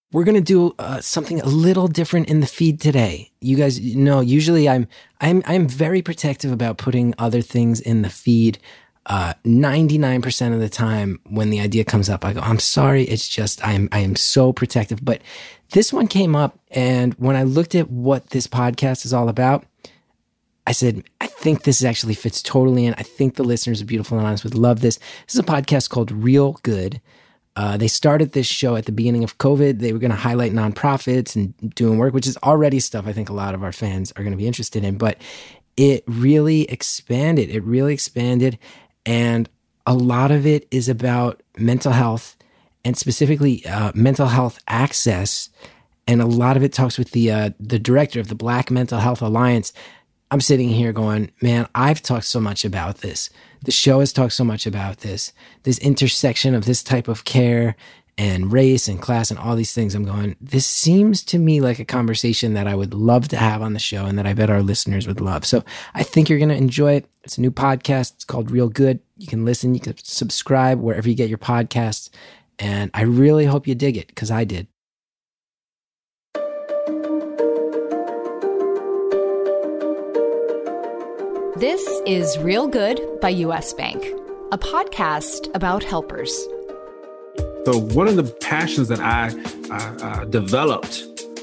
We're going to do something a little different in the feed today. You guys know, usually I'm very protective about putting other things in the feed. 99% of the time when the idea comes up, I go, I'm sorry. It's just, I am so protective. But this one came up, and when I looked at what this podcast is all about, I said, I think this actually fits totally in. I think the listeners of Beautiful and Honest would love this. This is a podcast called Real Good. They started this show at the beginning of COVID. They were going to highlight nonprofits and doing work, which is already stuff I think a lot of our fans are going to be interested in. But it really expanded. And a lot of it is about mental health, and specifically mental health access. And a lot of it talks with the director of the Black Mental Health Alliance. I'm sitting here going, man, I've talked so much about this. The show has talked so much about this intersection of this type of care and race and class and all these things. I'm going, this seems to me like a conversation that I would love to have on the show and that I bet our listeners would love. So I think you're going to enjoy it. It's a new podcast. It's called Real Good. You can listen, you can subscribe wherever you get your podcasts. And I really hope you dig it, because I did. This is Real Good by U.S. Bank, a podcast about helpers. So one of the passions that I developed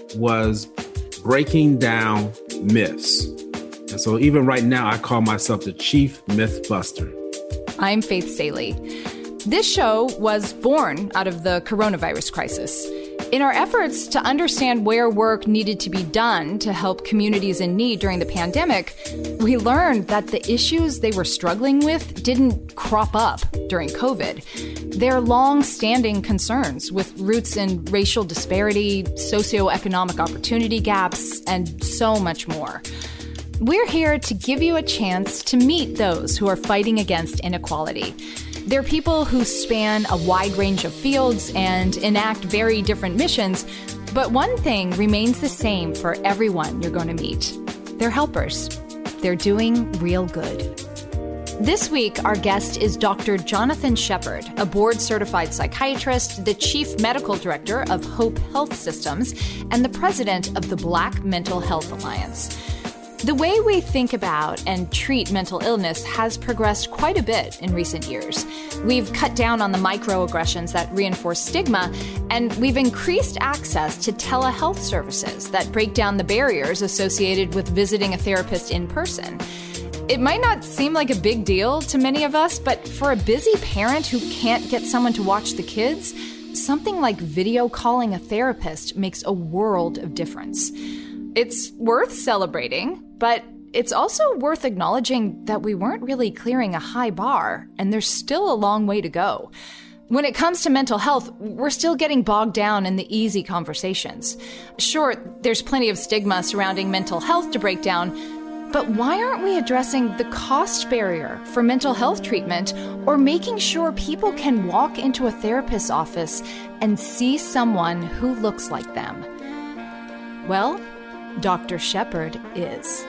was breaking down myths. And so even right now, I call myself the Chief Myth Buster. I'm Faith Salie. This show was born out of the coronavirus crisis. In our efforts to understand where work needed to be done to help communities in need during the pandemic, we learned that the issues they were struggling with didn't crop up during COVID. They're long-standing concerns with roots in racial disparity, socioeconomic opportunity gaps, and so much more. We're here to give you a chance to meet those who are fighting against inequality. They're people who span a wide range of fields and enact very different missions, but one thing remains the same for everyone you're going to meet. They're helpers. They're doing real good. This week, our guest is Dr. Jonathan Shepherd, a board-certified psychiatrist, the chief medical director of Hope Health Systems, and the president of the Black Mental Health Alliance. The way we think about and treat mental illness has progressed quite a bit in recent years. We've cut down on the microaggressions that reinforce stigma, and we've increased access to telehealth services that break down the barriers associated with visiting a therapist in person. It might not seem like a big deal to many of us, but for a busy parent who can't get someone to watch the kids, something like video calling a therapist makes a world of difference. It's worth celebrating, but it's also worth acknowledging that we weren't really clearing a high bar, and there's still a long way to go. When it comes to mental health, we're still getting bogged down in the easy conversations. Sure, there's plenty of stigma surrounding mental health to break down, but why aren't we addressing the cost barrier for mental health treatment, or making sure people can walk into a therapist's office and see someone who looks like them? Well, Dr. Shepherd is.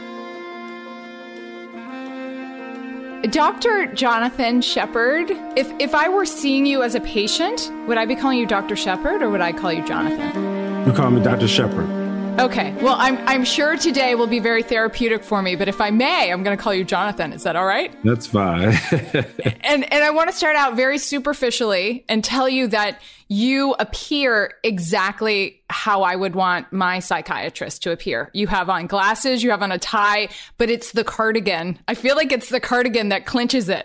Dr. Jonathan Shepherd, if I were seeing you as a patient, would I be calling you Dr. Shepherd or would I call you Jonathan? You call me Dr. Shepherd. Okay, well, I'm sure today will be very therapeutic for me, but if I may, I'm going to call you Jonathan. Is that all right? That's fine. And I want to start out very superficially and tell you that you appear exactly how I would want my psychiatrist to appear. You have on glasses, you have on a tie, but it's the cardigan. I feel like it's the cardigan that clinches it.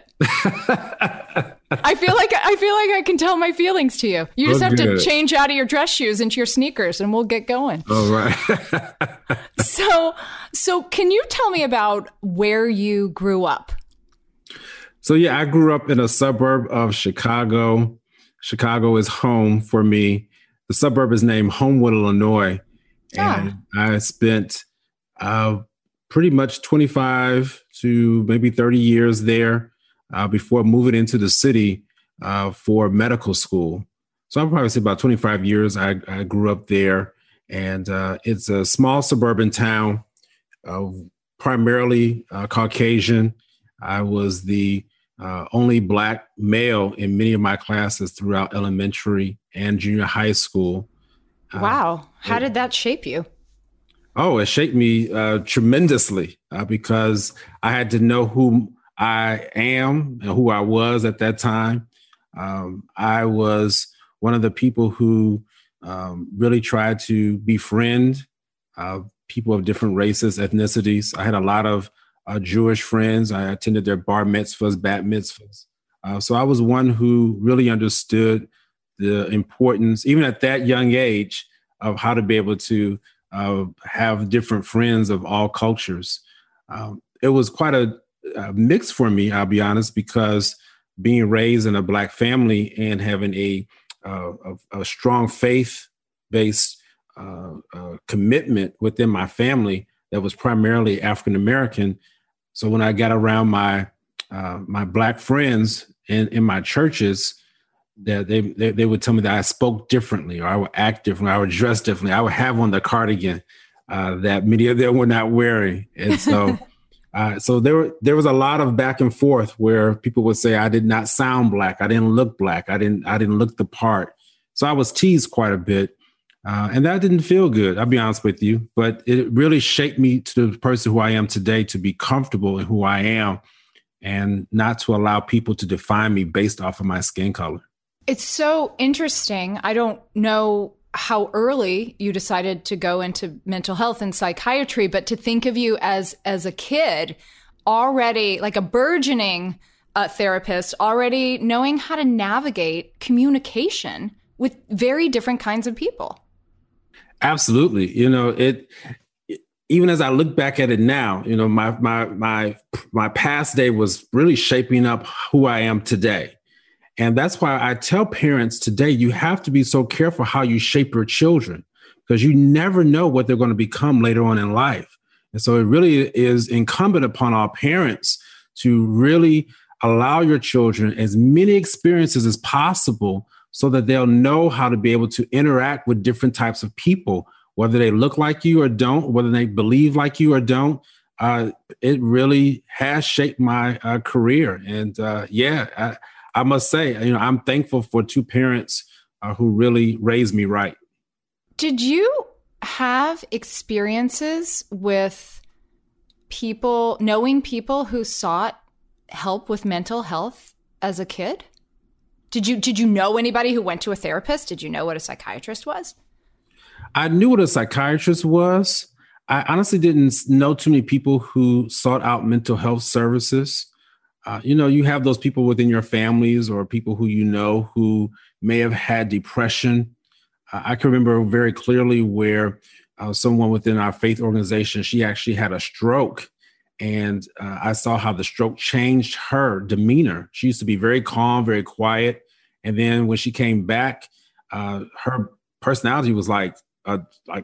I feel like I can tell my feelings to you. You just have to change out of your dress shoes into your sneakers and we'll get going. All right. So can you tell me about where you grew up? So yeah, I grew up in a suburb of Chicago. Chicago is home for me. The suburb is named Homewood, Illinois. And I spent pretty much 25 to maybe 30 years there before moving into the city for medical school. So I'll probably say about 25 years I grew up there. And it's a small suburban town, primarily Caucasian. I was the only Black male in many of my classes throughout elementary and junior high school. Wow. How did that shape you? Oh, it shaped me tremendously because I had to know who I am and who I was at that time. I was one of the people who really tried to befriend people of different races, ethnicities. I had a lot of Jewish friends. I attended their bar mitzvahs, bat mitzvahs. So I was one who really understood the importance, even at that young age, of how to be able to have different friends of all cultures. It was quite a mix for me, I'll be honest, because being raised in a Black family and having a strong faith-based commitment within my family that was primarily African-American. So when I got around my Black friends in my churches, that they would tell me that I spoke differently, or I would act differently, I would dress differently. I would have on the cardigan that many of them were not wearing. And so so there was a lot of back and forth where people would say I did not sound Black, I didn't look Black, I didn't look the part. So I was teased quite a bit. And that didn't feel good, I'll be honest with you. But it really shaped me to the person who I am today, to be comfortable in who I am and not to allow people to define me based off of my skin color. It's so interesting. I don't know how early you decided to go into mental health and psychiatry, but to think of you as a kid, already like a burgeoning therapist, already knowing how to navigate communication with very different kinds of people. Absolutely. Even as I look back at it now, my past day was really shaping up who I am today. And that's why I tell parents today, you have to be so careful how you shape your children, because you never know what they're going to become later on in life. And so it really is incumbent upon our parents to really allow your children as many experiences as possible so that they'll know how to be able to interact with different types of people, whether they look like you or don't, whether they believe like you or don't. It really has shaped my career. And I must say, I'm thankful for two parents who really raised me right. Did you have experiences with knowing people who sought help with mental health as a kid? Did you know anybody who went to a therapist? Did you know what a psychiatrist was? I knew what a psychiatrist was. I honestly didn't know too many people who sought out mental health services. You have those people within your families or people who who may have had depression. I can remember very clearly where someone within our faith organization, she actually had a stroke. And I saw how the stroke changed her demeanor. She used to be very calm, very quiet. And then when she came back, her personality was like a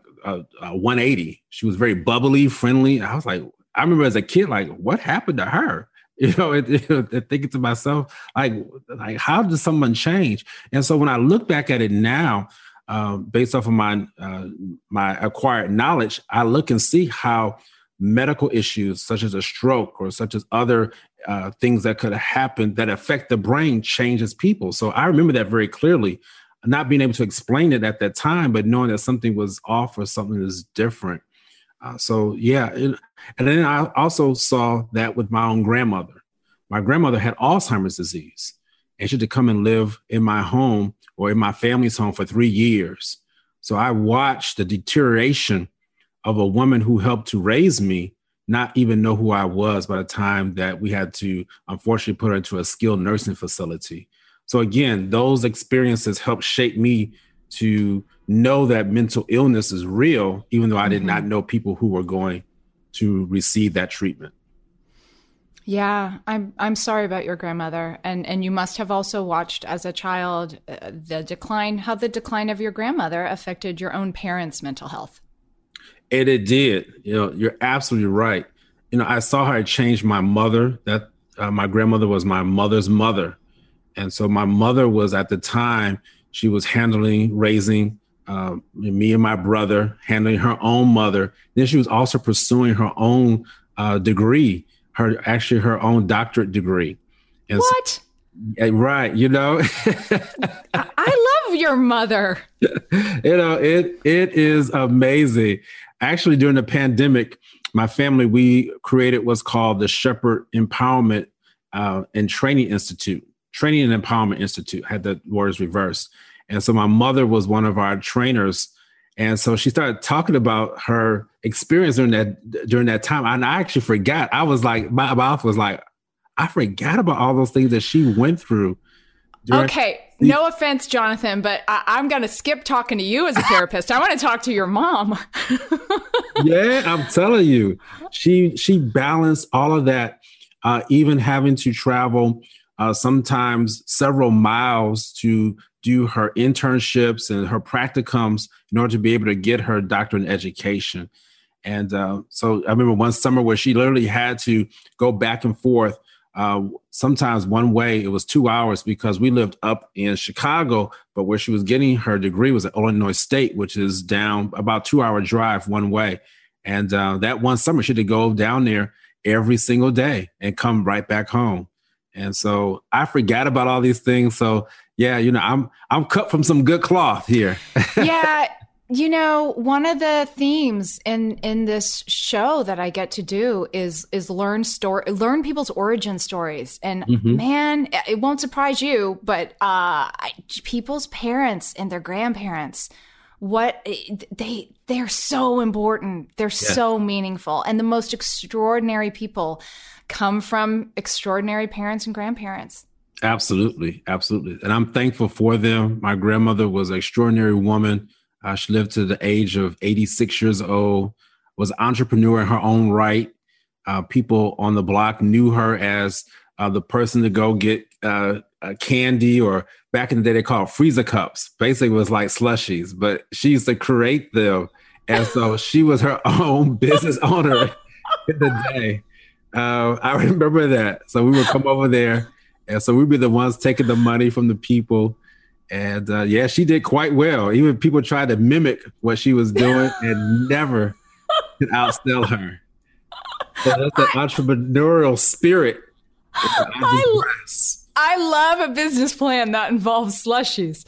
180. She was very bubbly, friendly. I remember as a kid, what happened to her? Thinking to myself, like how does someone change? And so when I look back at it now, based off of my acquired knowledge, I look and see how medical issues such as a stroke or such as other things that could have happened that affect the brain changes people. So I remember that very clearly, not being able to explain it at that time, but knowing that something was off or something is different. And then I also saw that with my own grandmother. My grandmother had Alzheimer's disease, and she had to come and live in my home or in my family's home for 3 years. So I watched the deterioration of a woman who helped to raise me, not even know who I was by the time that we had to, unfortunately, put her into a skilled nursing facility. So again, those experiences helped shape me to know that mental illness is real, even though I did not know people who were going to receive that treatment. Yeah, I'm sorry about your grandmother. And you must have also watched as a child how the decline of your grandmother affected your own parents' mental health. And it did. You're absolutely right. I saw how it changed my mother. That my grandmother was my mother's mother. And so my mother was, at the time, she was raising me and my brother, handling her own mother. Then she was also pursuing her own degree, her own doctorate degree. And what? So, right. I love love your mother. It is amazing. Actually, during the pandemic, my family, we created what's called the Shepherd Empowerment and Training Institute. Training and Empowerment Institute, had the words reversed. And so my mother was one of our trainers. And so she started talking about her experience during that time. And I actually forgot. I was like, my mouth was like, I forgot about all those things that she went through. Okay. No offense, Jonathan, but I'm going to skip talking to you as a therapist. I want to talk to your mom. Yeah, I'm telling you, she balanced all of that, even having to travel sometimes several miles to do her internships and her practicums in order to be able to get her doctorate in education. And so I remember one summer where she literally had to go back and forth. Sometimes one way, it was 2 hours because we lived up in Chicago, but where she was getting her degree was at Illinois State, which is down about 2 hour drive one way. And that one summer, she had to go down there every single day and come right back home. And so I forgot about all these things. So yeah, I'm cut from some good cloth here. Yeah. One of the themes in this show that I get to do is learn people's origin stories. And man, it won't surprise you, but people's parents and their grandparents, they're so important. They're so meaningful. And the most extraordinary people come from extraordinary parents and grandparents. Absolutely. Absolutely. And I'm thankful for them. My grandmother was an extraordinary woman. She lived to the age of 86 years old, was an entrepreneur in her own right. People on the block knew her as the person to go get candy, or back in the day, they called freezer cups. Basically, it was like slushies, but she used to create them. And so she was her own business owner in the day. I remember that. So we would come over there. And so we'd be the ones taking the money from the people. And she did quite well. Even people tried to mimic what she was doing and never could outsell her. So that's the entrepreneurial spirit. I love a business plan that involves slushies.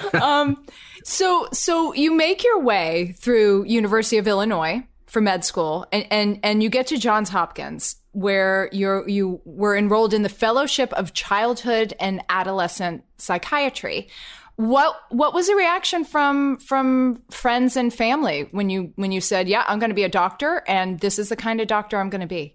So you make your way through University of Illinois for med school, and you get to Johns Hopkins, where you were enrolled in the Fellowship of Childhood and Adolescent Psychiatry. What was the reaction from friends and family when you said, "Yeah, I'm going to be a doctor, and this is the kind of doctor I'm going to be"?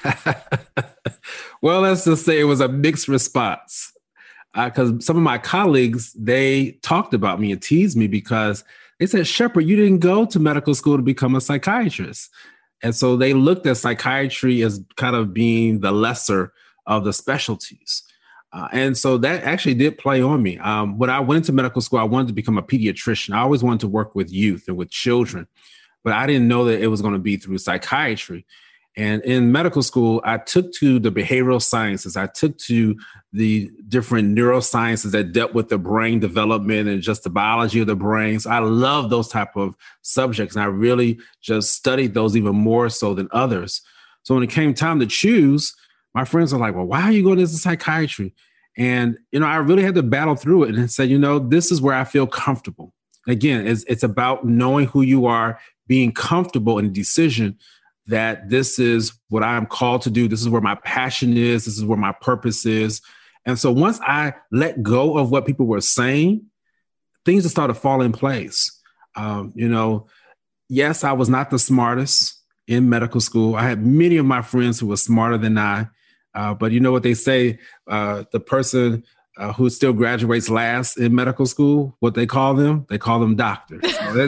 Well, let's just say it was a mixed response, because some of my colleagues, they talked about me and teased me because they said, "Shepherd, you didn't go to medical school to become a psychiatrist." And so they looked at psychiatry as kind of being the lesser of the specialties. And so that actually did play on me. When I went into medical school, I wanted to become a pediatrician. I always wanted to work with youth and with children, but I didn't know that it was going to be through psychiatry. And in medical school, I took to the behavioral sciences. I took to the different neurosciences that dealt with the brain development and just the biology of the brain. So I love those type of subjects. And I really just studied those even more so than others. So when it came time to choose, my friends were like, "Well, why are you going into psychiatry?" And, I really had to battle through it and said, this is where I feel comfortable. Again, it's about knowing who you are, being comfortable in a decision that this is what I'm called to do. This is where my passion is. This is where my purpose is. And so once I let go of what people were saying, things just started to fall in place. Yes, I was not the smartest in medical school. I had many of my friends who were smarter than I. But you know what they say, the person who still graduates last in medical school, what they call them? They call them doctors.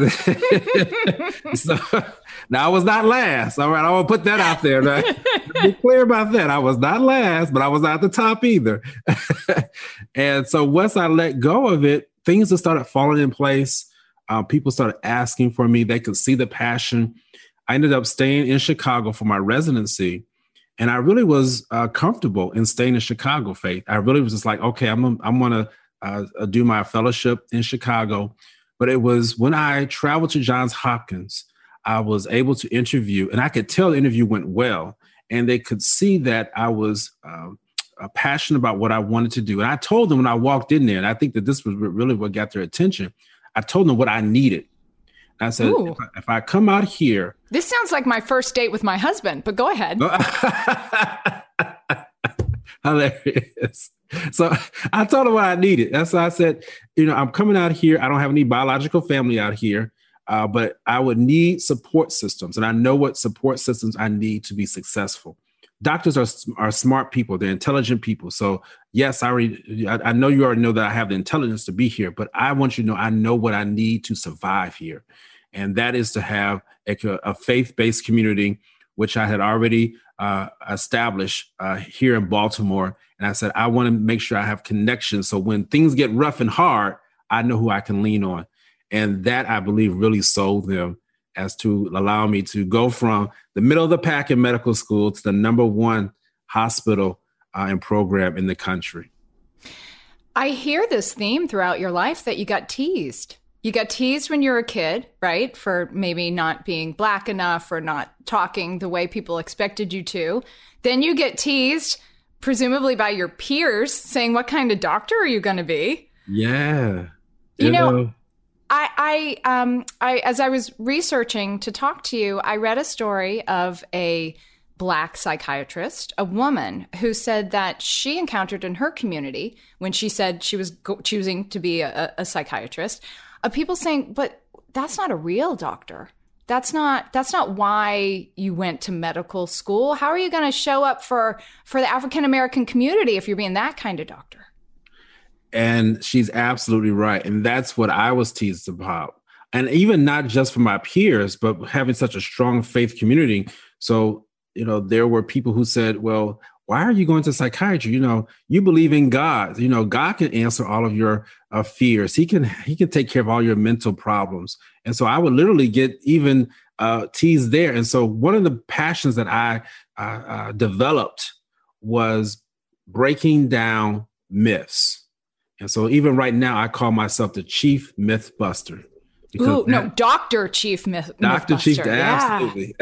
So, now, I was not last. All right, I want to put that out there. Right? Be clear about that. I was not last, but I was not at the top either. And so once I let go of it, things just started falling in place. People started asking for me. They could see the passion. I ended up staying in Chicago for my residency. And I really was comfortable in staying in Chicago, Faith. I really was just like, okay, I'm going to do my fellowship in Chicago. But it was when I traveled to Johns Hopkins, I was able to interview, and I could tell the interview went well. And they could see that I was passionate about what I wanted to do. And I told them when I walked in there, and I think that this was really what got their attention. I told them what I needed. And I said, if I come out here. This sounds like my first date with my husband, but go ahead. Hilarious. So I told them what I needed. That's why I said, I'm coming out here. I don't have any biological family out here, but I would need support systems. And I know what support systems I need to be successful. Doctors are smart people. They're intelligent people. So yes, I know you already know that I have the intelligence to be here, but I want you to know I know what I need to survive here. And that is to have a faith-based community, which I had already established here in Baltimore. And I said, I want to make sure I have connections. So when things get rough and hard, I know who I can lean on. And that, I believe, really sold them as to allow me to go from the middle of the pack in medical school to the #1 hospital and program in the country. I hear this theme throughout your life that you got teased. You got teased when you were a kid, right? For maybe not being Black enough or not talking the way people expected you to. Then you get teased, presumably by your peers, saying, what kind of doctor are you going to be? Yeah. I as I was researching to talk to you, I read a story of a Black psychiatrist, a woman who said that she encountered in her community when she said she was choosing to be a psychiatrist, people saying, but that's not a real doctor. That's not why you went to medical school. How are you going to show up for the African-American community if you're being that kind of doctor? And she's absolutely right. And that's what I was teased about. And even not just from my peers, but having such a strong faith community. So, there were people who said, well, why are you going to psychiatry? You believe in God. God can answer all of your fears. He can take care of all your mental problems. And so I would literally get even teased there. And so one of the passions that I developed was breaking down myths. And so even right now, I call myself the chief myth buster. Dr. Chief Myth Dr. Chief, absolutely.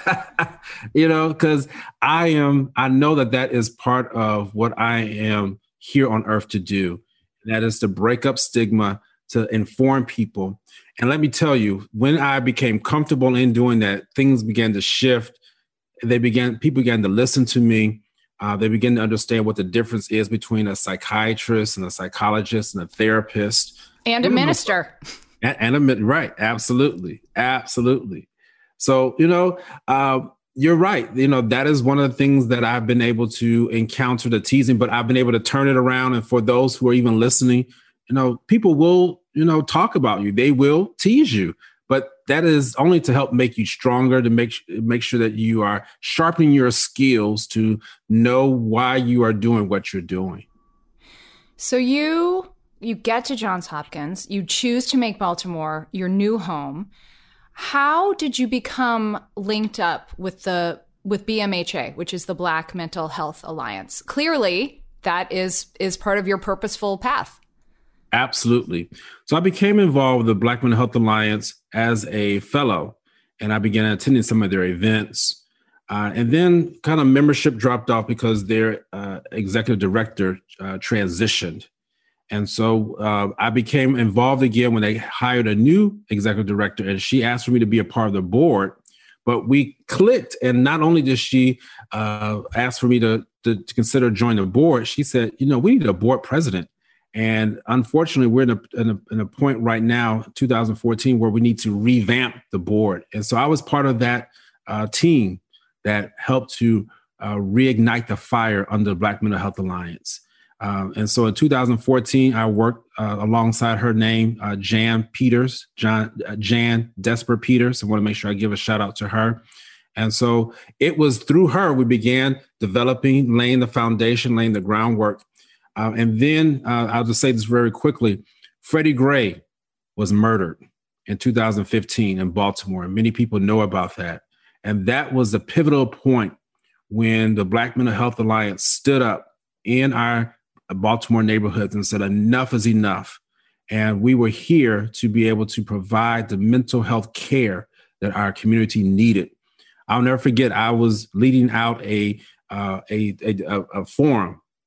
Because I know that is part of what I am here on earth to do. And that is to break up stigma, to inform people. And let me tell you, when I became comfortable in doing that, things began to shift. People began to listen to me. They began to understand what the difference is between a psychiatrist and a psychologist and a therapist. And a minister. Right. Absolutely. Absolutely. So, you're right. That is one of the things that I've been able to encounter, the teasing, but I've been able to turn it around. And for those who are even listening, people will, talk about you. They will tease you, but that is only to help make you stronger, to make sure that you are sharpening your skills to know why you are doing what you're doing. So you get to Johns Hopkins, you choose to make Baltimore your new home. How did you become linked up with BMHA, which is the Black Mental Health Alliance? Clearly, that is part of your purposeful path. Absolutely. So I became involved with the Black Mental Health Alliance as a fellow, and I began attending some of their events. And then kind of membership dropped off because their executive director transitioned. And so I became involved again when they hired a new executive director, and she asked for me to be a part of the board. But we clicked, and not only did she ask for me to consider joining the board, she said, we need a board president. And unfortunately, we're in a point right now, 2014, where we need to revamp the board. And so I was part of that team that helped to reignite the fire under the Black Mental Health Alliance. And so in 2014, I worked alongside her name, Jan Desper Peters. I want to make sure I give a shout out to her. And so it was through her we began developing, laying the foundation, laying the groundwork. And then I'll just say this very quickly. Freddie Gray was murdered in 2015 in Baltimore. And many people know about that. And that was the pivotal point when the Black Mental Health Alliance stood up in our Baltimore neighborhoods and said, enough is enough. And we were here to be able to provide the mental health care that our community needed. I'll never forget, I was leading out a forum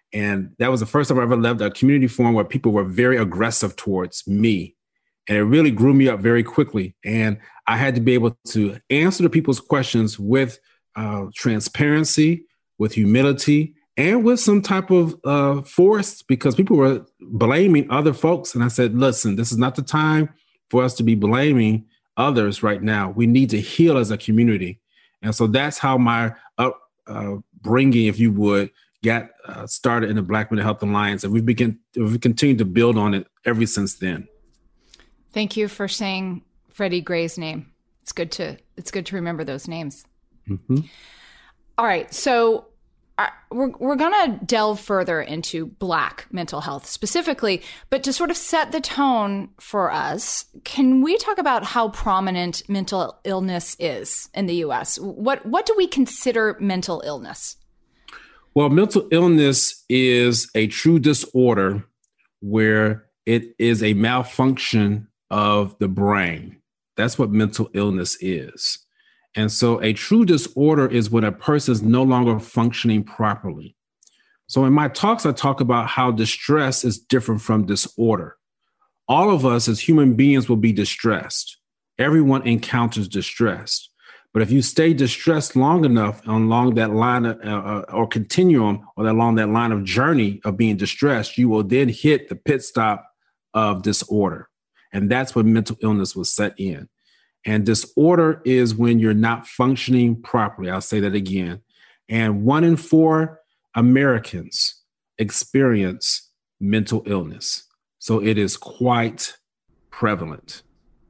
And that was the first time I ever led a community forum where people were very aggressive towards me. And it really grew me up very quickly. And I had to be able to answer the people's questions with transparency, with humility, and with some type of force, because people were blaming other folks. And I said, listen, this is not the time for us to be blaming others right now. We need to heal as a community. And so that's how my bringing, if you would, got started in the Black Mental Health Alliance. And we've continued to build on it ever since then. Thank you for saying Freddie Gray's name. It's good to remember those names. Mm-hmm. All right. So we're going to delve further into Black mental health specifically, but to sort of set the tone for us, can we talk about how prominent mental illness is in the U.S.? What do we consider mental illness? Well, mental illness is a true disorder where it is a malfunction of the brain. That's what mental illness is. And so a true disorder is when a person is no longer functioning properly. So in my talks, I talk about how distress is different from disorder. All of us as human beings will be distressed. Everyone encounters distress. But if you stay distressed long enough along that line or continuum or along that line of journey of being distressed, you will then hit the pit stop of disorder. And that's when mental illness will set in. And disorder is when you're not functioning properly. I'll say that again. And 1 in 4 Americans experience mental illness. So it is quite prevalent.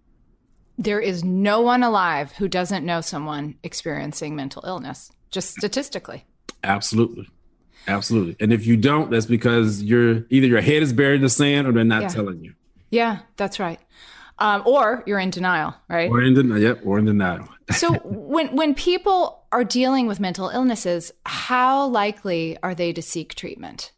There is no one alive who doesn't know someone experiencing mental illness, just statistically. Absolutely. Absolutely. And if you don't, that's because either your head is buried in the sand or they're not telling you. Yeah, that's right. Or you're in denial, right? Or in denial. So when people are dealing with mental illnesses, how likely are they to seek treatment?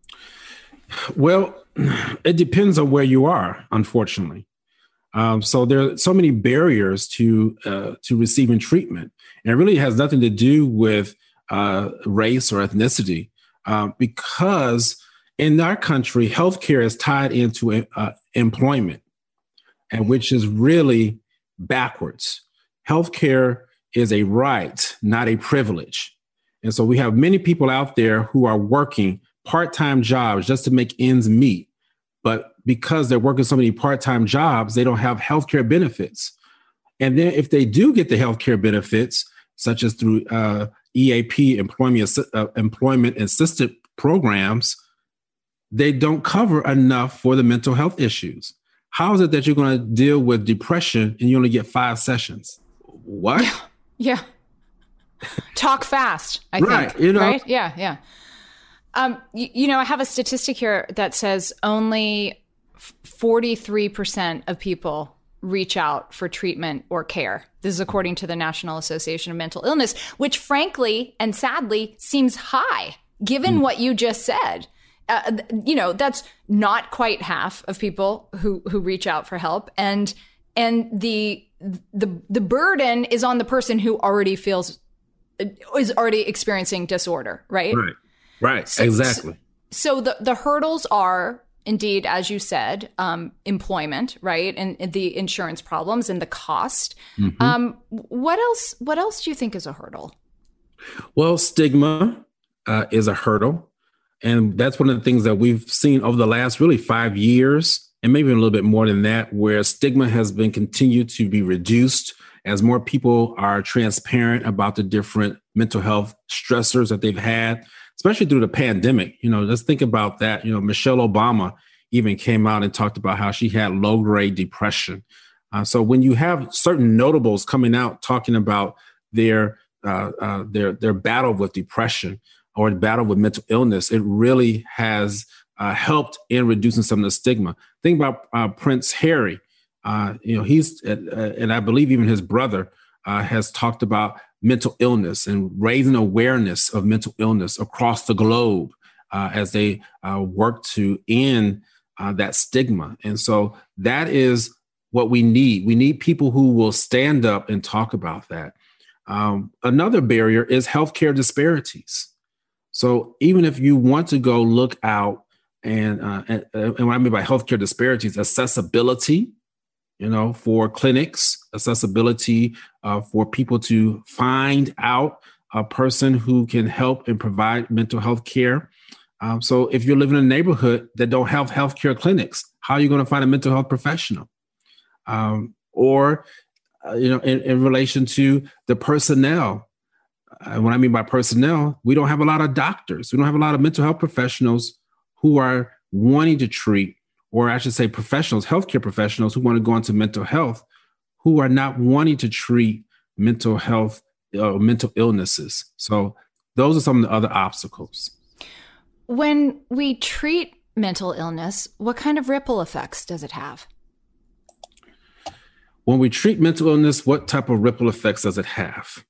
Well, it depends on where you are, unfortunately. So there are so many barriers to receiving treatment. And it really has nothing to do with race or ethnicity, because in our country, healthcare is tied into employment, and which is really backwards. Healthcare is a right, not a privilege. And so we have many people out there who are working part-time jobs just to make ends meet. But because they're working so many part-time jobs, they don't have healthcare benefits. And then if they do get the healthcare benefits, such as through EAP, employment assisted programs, they don't cover enough for the mental health issues. How is it that you're going to deal with depression and you only get 5 sessions? What? Yeah. Talk fast, I think. Right. You know? Right? Yeah. I have a statistic here that says only 43% of people reach out for treatment or care. This is according to the National Association of Mental Illness, which frankly and sadly seems high, given what you just said. That's not quite half of people who reach out for help. And the burden is on the person who is already experiencing disorder, right? Right. Exactly. So the hurdles are indeed, as you said, employment, right? And the insurance problems and the cost. Mm-hmm. What else do you think is a hurdle? Well, stigma is a hurdle. And that's one of the things that we've seen over the last really 5 years, and maybe a little bit more than that, where stigma has been continued to be reduced as more people are transparent about the different mental health stressors that they've had, especially through the pandemic. Let's think about that. Michelle Obama even came out and talked about how she had low-grade depression. So when you have certain notables coming out talking about their battle with depression, or the battle with mental illness, it really has helped in reducing some of the stigma. Think about Prince Harry. He's, and I believe even his brother has talked about mental illness and raising awareness of mental illness across the globe as they work to end that stigma. And so that is what we need. We need people who will stand up and talk about that. Another barrier is healthcare disparities. So even if you want to go look out and what I mean by healthcare disparities, accessibility, for clinics, accessibility for people to find out a person who can help and provide mental health care. So if you're living in a neighborhood that don't have healthcare clinics, how are you going to find a mental health professional? In relation to the personnel, what I mean by personnel, we don't have a lot of doctors. We don't have a lot of mental health professionals who are wanting to treat, or I should say professionals, healthcare professionals who want to go into mental health, who are not wanting to treat mental health, mental illnesses. So those are some of the other obstacles. When we treat mental illness, what kind of ripple effects does it have? When we treat mental illness, what type of ripple effects does it have?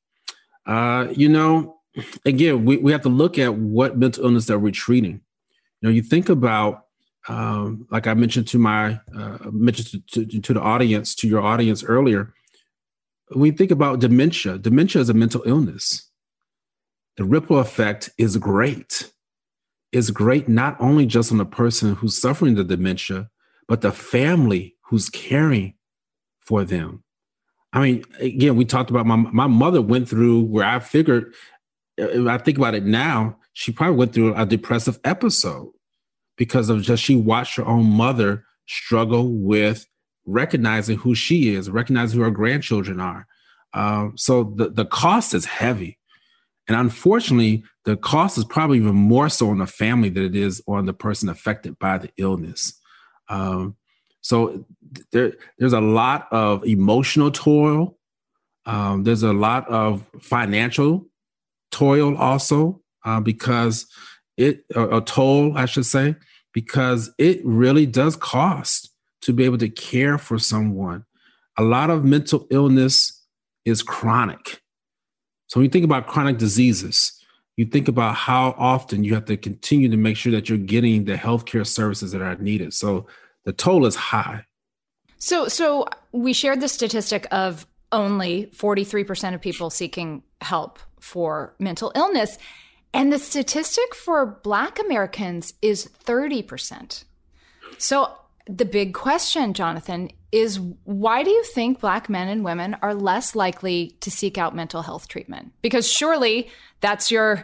Again, we have to look at what mental illness that we're treating. You think about, like I mentioned to the audience, to your audience earlier, we think about dementia. Dementia is a mental illness. The ripple effect is great. It's great not only just on the person who's suffering the dementia, but the family who's caring for them. I mean, again, we talked about my mother went through where I figured, I think about it now, she probably went through a depressive episode because of just she watched her own mother struggle with recognizing who she is, recognizing who her grandchildren are. So the cost is heavy. And unfortunately, the cost is probably even more so on the family than it is on the person affected by the illness. So there's a lot of emotional toil. There's a lot of financial toil also, because a toll, I should say, because it really does cost to be able to care for someone. A lot of mental illness is chronic. So when you think about chronic diseases, you think about how often you have to continue to make sure that you're getting the healthcare services that are needed. So the toll is high. So we shared the statistic of only 43% of people seeking help for mental illness. And the statistic for Black Americans is 30%. So the big question, Jonathan, is why do you think Black men and women are less likely to seek out mental health treatment? Because surely that's your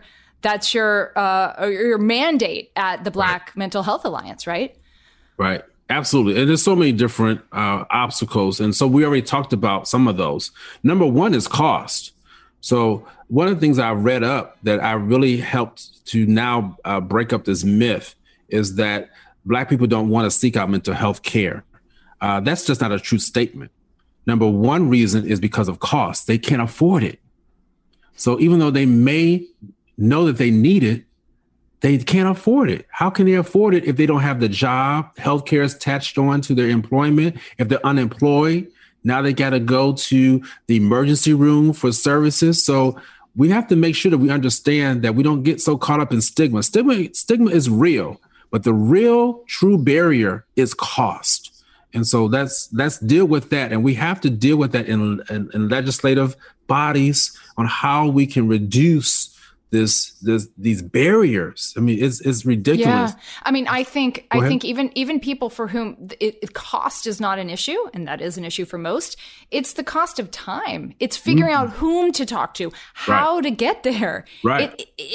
mandate at the Black Mental Health Alliance, right? Right. Absolutely. And there's so many different obstacles. And so we already talked about some of those. Number one is cost. So one of the things I read up that I really helped to now break up this myth is that Black people don't want to seek out mental health care. That's just not a true statement. Number one reason is because of cost. They can't afford it. So even though they may know that they need it, they can't afford it. How can they afford it if they don't have the job? Healthcare is attached on to their employment. If they're unemployed, now they got to go to the emergency room for services. So we have to make sure that we understand that we don't get so caught up in stigma. Stigma is real, but the real true barrier is cost. And so let's deal with that. And we have to deal with that in legislative bodies on how we can reduce these barriers. I mean, it's ridiculous. Yeah. I mean, I think even people for whom cost is not an issue, and that is an issue for most, it's the cost of time. It's figuring out whom to talk to, how to get there. Right.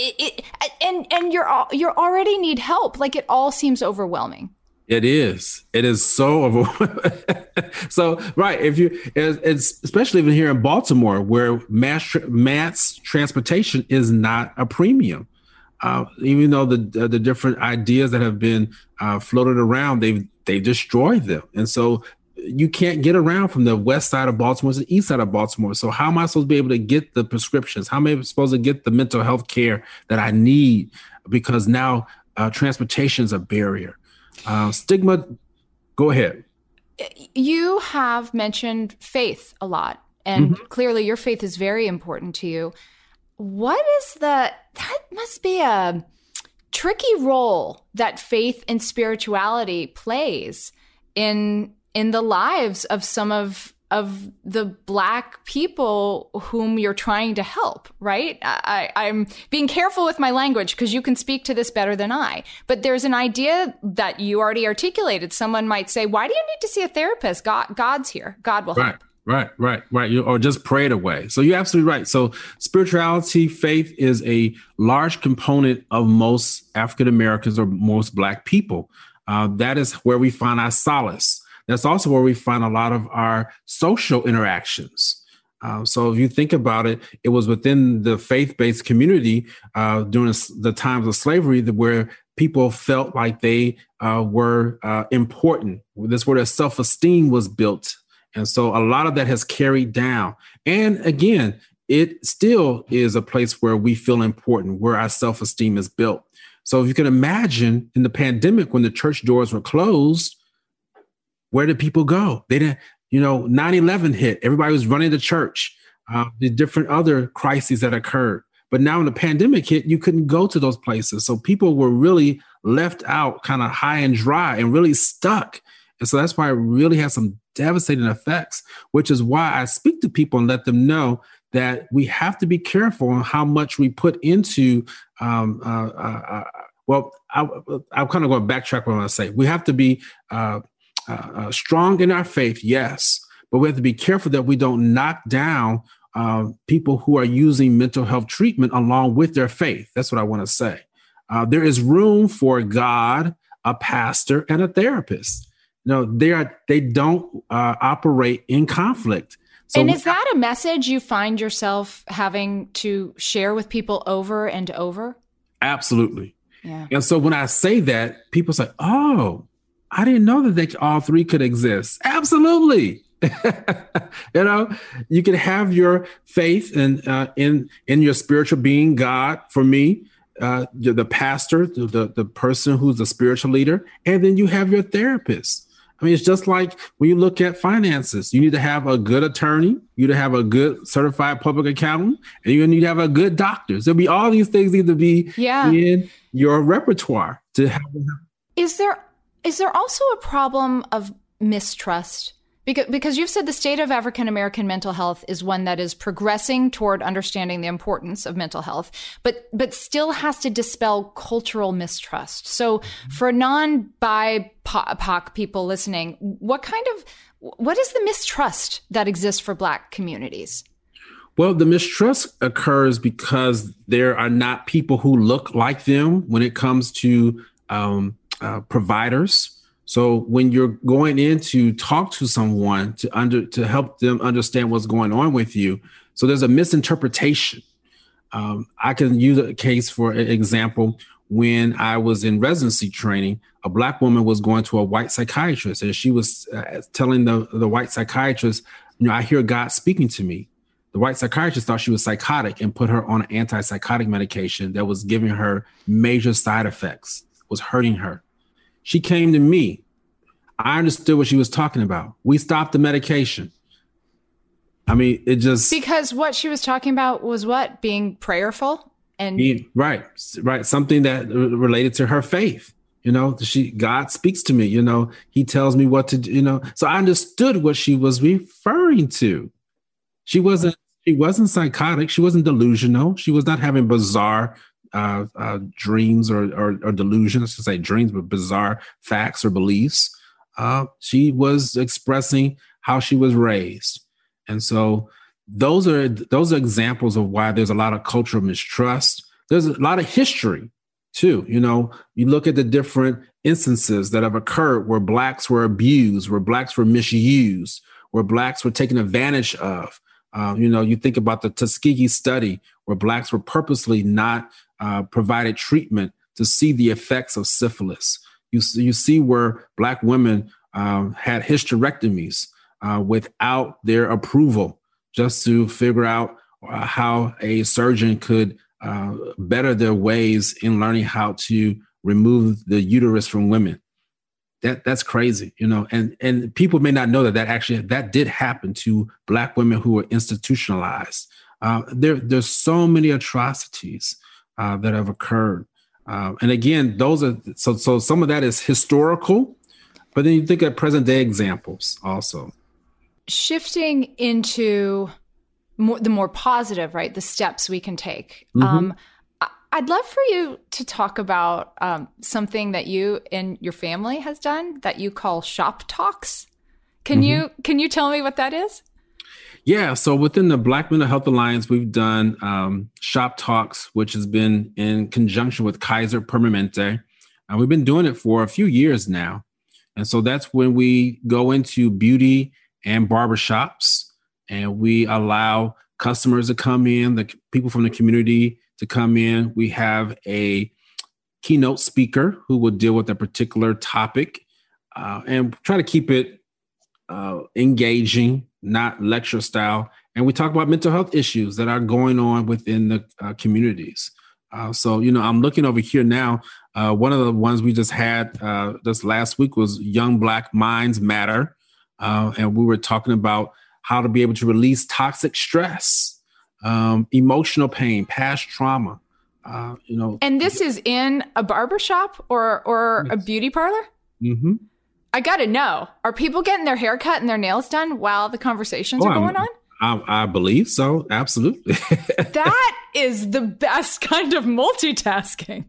And you already need help. Like, it all seems overwhelming. It is so overwhelming. So, right. It's especially even here in Baltimore, where mass transportation is not a premium. Even though the different ideas that have been floated around, they destroyed them. And so you can't get around from the west side of Baltimore to the east side of Baltimore. So how am I supposed to be able to get the prescriptions? How am I supposed to get the mental health care that I need? Because now transportation is a barrier. Stigma, go ahead. You have mentioned faith a lot, and clearly your faith is very important to you. What is that must be a tricky role that faith and spirituality plays in the lives of some of of the Black people whom you're trying to help, right? I'm being careful with my language because you can speak to this better than I. But there's an idea that you already articulated. Someone might say, why do you need to see a therapist? God's here. God will help. Right. Or just pray it away. So you're absolutely right. So spirituality, faith is a large component of most African Americans or most Black people. That is where we find our solace. That's also where we find a lot of our social interactions. So if you think about it, it was within the faith-based community during the times of slavery where people felt like they were important. That's where their self-esteem was built. And so a lot of that has carried down. And again, it still is a place where we feel important, where our self-esteem is built. So if you can imagine in the pandemic, when the church doors were closed, where did people go? They didn't, 9/11 hit. Everybody was running to church. The different other crises that occurred. But now when the pandemic hit, you couldn't go to those places. So people were really left out kind of high and dry and really stuck. And so that's why it really has some devastating effects, which is why I speak to people and let them know that we have to be careful on how much we put into, I'm kind of going to backtrack what I want to say. We have to be strong in our faith, yes, but we have to be careful that we don't knock down people who are using mental health treatment along with their faith. That's what I want to say. There is room for God, a pastor, and a therapist. They don't operate in conflict. So, and is that a message you find yourself having to share with people over and over? Absolutely. Yeah. And so when I say that, people say, "Oh, I didn't know that they all three could exist." Absolutely. You can have your faith in your spiritual being, God, for me, the pastor, the person who's the spiritual leader, and then you have your therapist. I mean, it's just like when you look at finances, you need to have a good attorney, you need to have a good certified public accountant, and you need to have a good doctor. So there'll be all these things need to be in your repertoire to have. Is there also a problem of mistrust? Because you've said the state of African American mental health is one that is progressing toward understanding the importance of mental health, but still has to dispel cultural mistrust. So for non-BIPOC people listening, what is the mistrust that exists for Black communities? Well, the mistrust occurs because there are not people who look like them when it comes to providers. So when you're going in to talk to someone to help them understand what's going on with you, so there's a misinterpretation. I can use a case for an example. When I was in residency training, a Black woman was going to a white psychiatrist, and she was telling the white psychiatrist, "I hear God speaking to me." The white psychiatrist thought she was psychotic and put her on an antipsychotic medication that was giving her major side effects, was hurting her. She came to me. I understood what she was talking about. We stopped the medication. I mean, it just... Because what she was talking about was what? Being prayerful? Right. Something that related to her faith. God speaks to me, he tells me what to do, So I understood what she was referring to. She wasn't psychotic. She wasn't delusional. She was not having bizarre dreams or delusions, to say dreams, but bizarre facts or beliefs. She was expressing how she was raised. And so those are examples of why there's a lot of cultural mistrust. There's a lot of history too. You look at the different instances that have occurred where Blacks were abused, where Blacks were misused, where Blacks were taken advantage of. You think about the Tuskegee study where Blacks were purposely not provided treatment to see the effects of syphilis. You see where Black women had hysterectomies without their approval, just to figure out how a surgeon could better their ways in learning how to remove the uterus from women. That's crazy, and people may not know that did happen to Black women who were institutionalized. There's so many atrocities that have occurred. And again, those are so some of that is historical, but then you think of present day examples also. shifting into the more positive, right? The steps we can take. I'd love for you to talk about something that you and your family has done that you call shop talks. Can you tell me what that is? Yeah. So within the Black Mental Health Alliance, we've done shop talks, which has been in conjunction with Kaiser Permanente. We've been doing it for a few years now. And so that's when we go into beauty and barbershops, and we allow customers to come in, the people from the community to come in. We have a keynote speaker who will deal with a particular topic and try to keep it engaging, not lecture style. And we talk about mental health issues that are going on within the communities. So, I'm looking over here now. One of the ones we just had this last week was Young Black Minds Matter. And we were talking about how to be able to release toxic stress, emotional pain, past trauma, And this is in a barbershop or a beauty parlor? Mm-hmm. I got to know, are people getting their hair cut and their nails done while the conversations are going on? I believe so. Absolutely. That is the best kind of multitasking.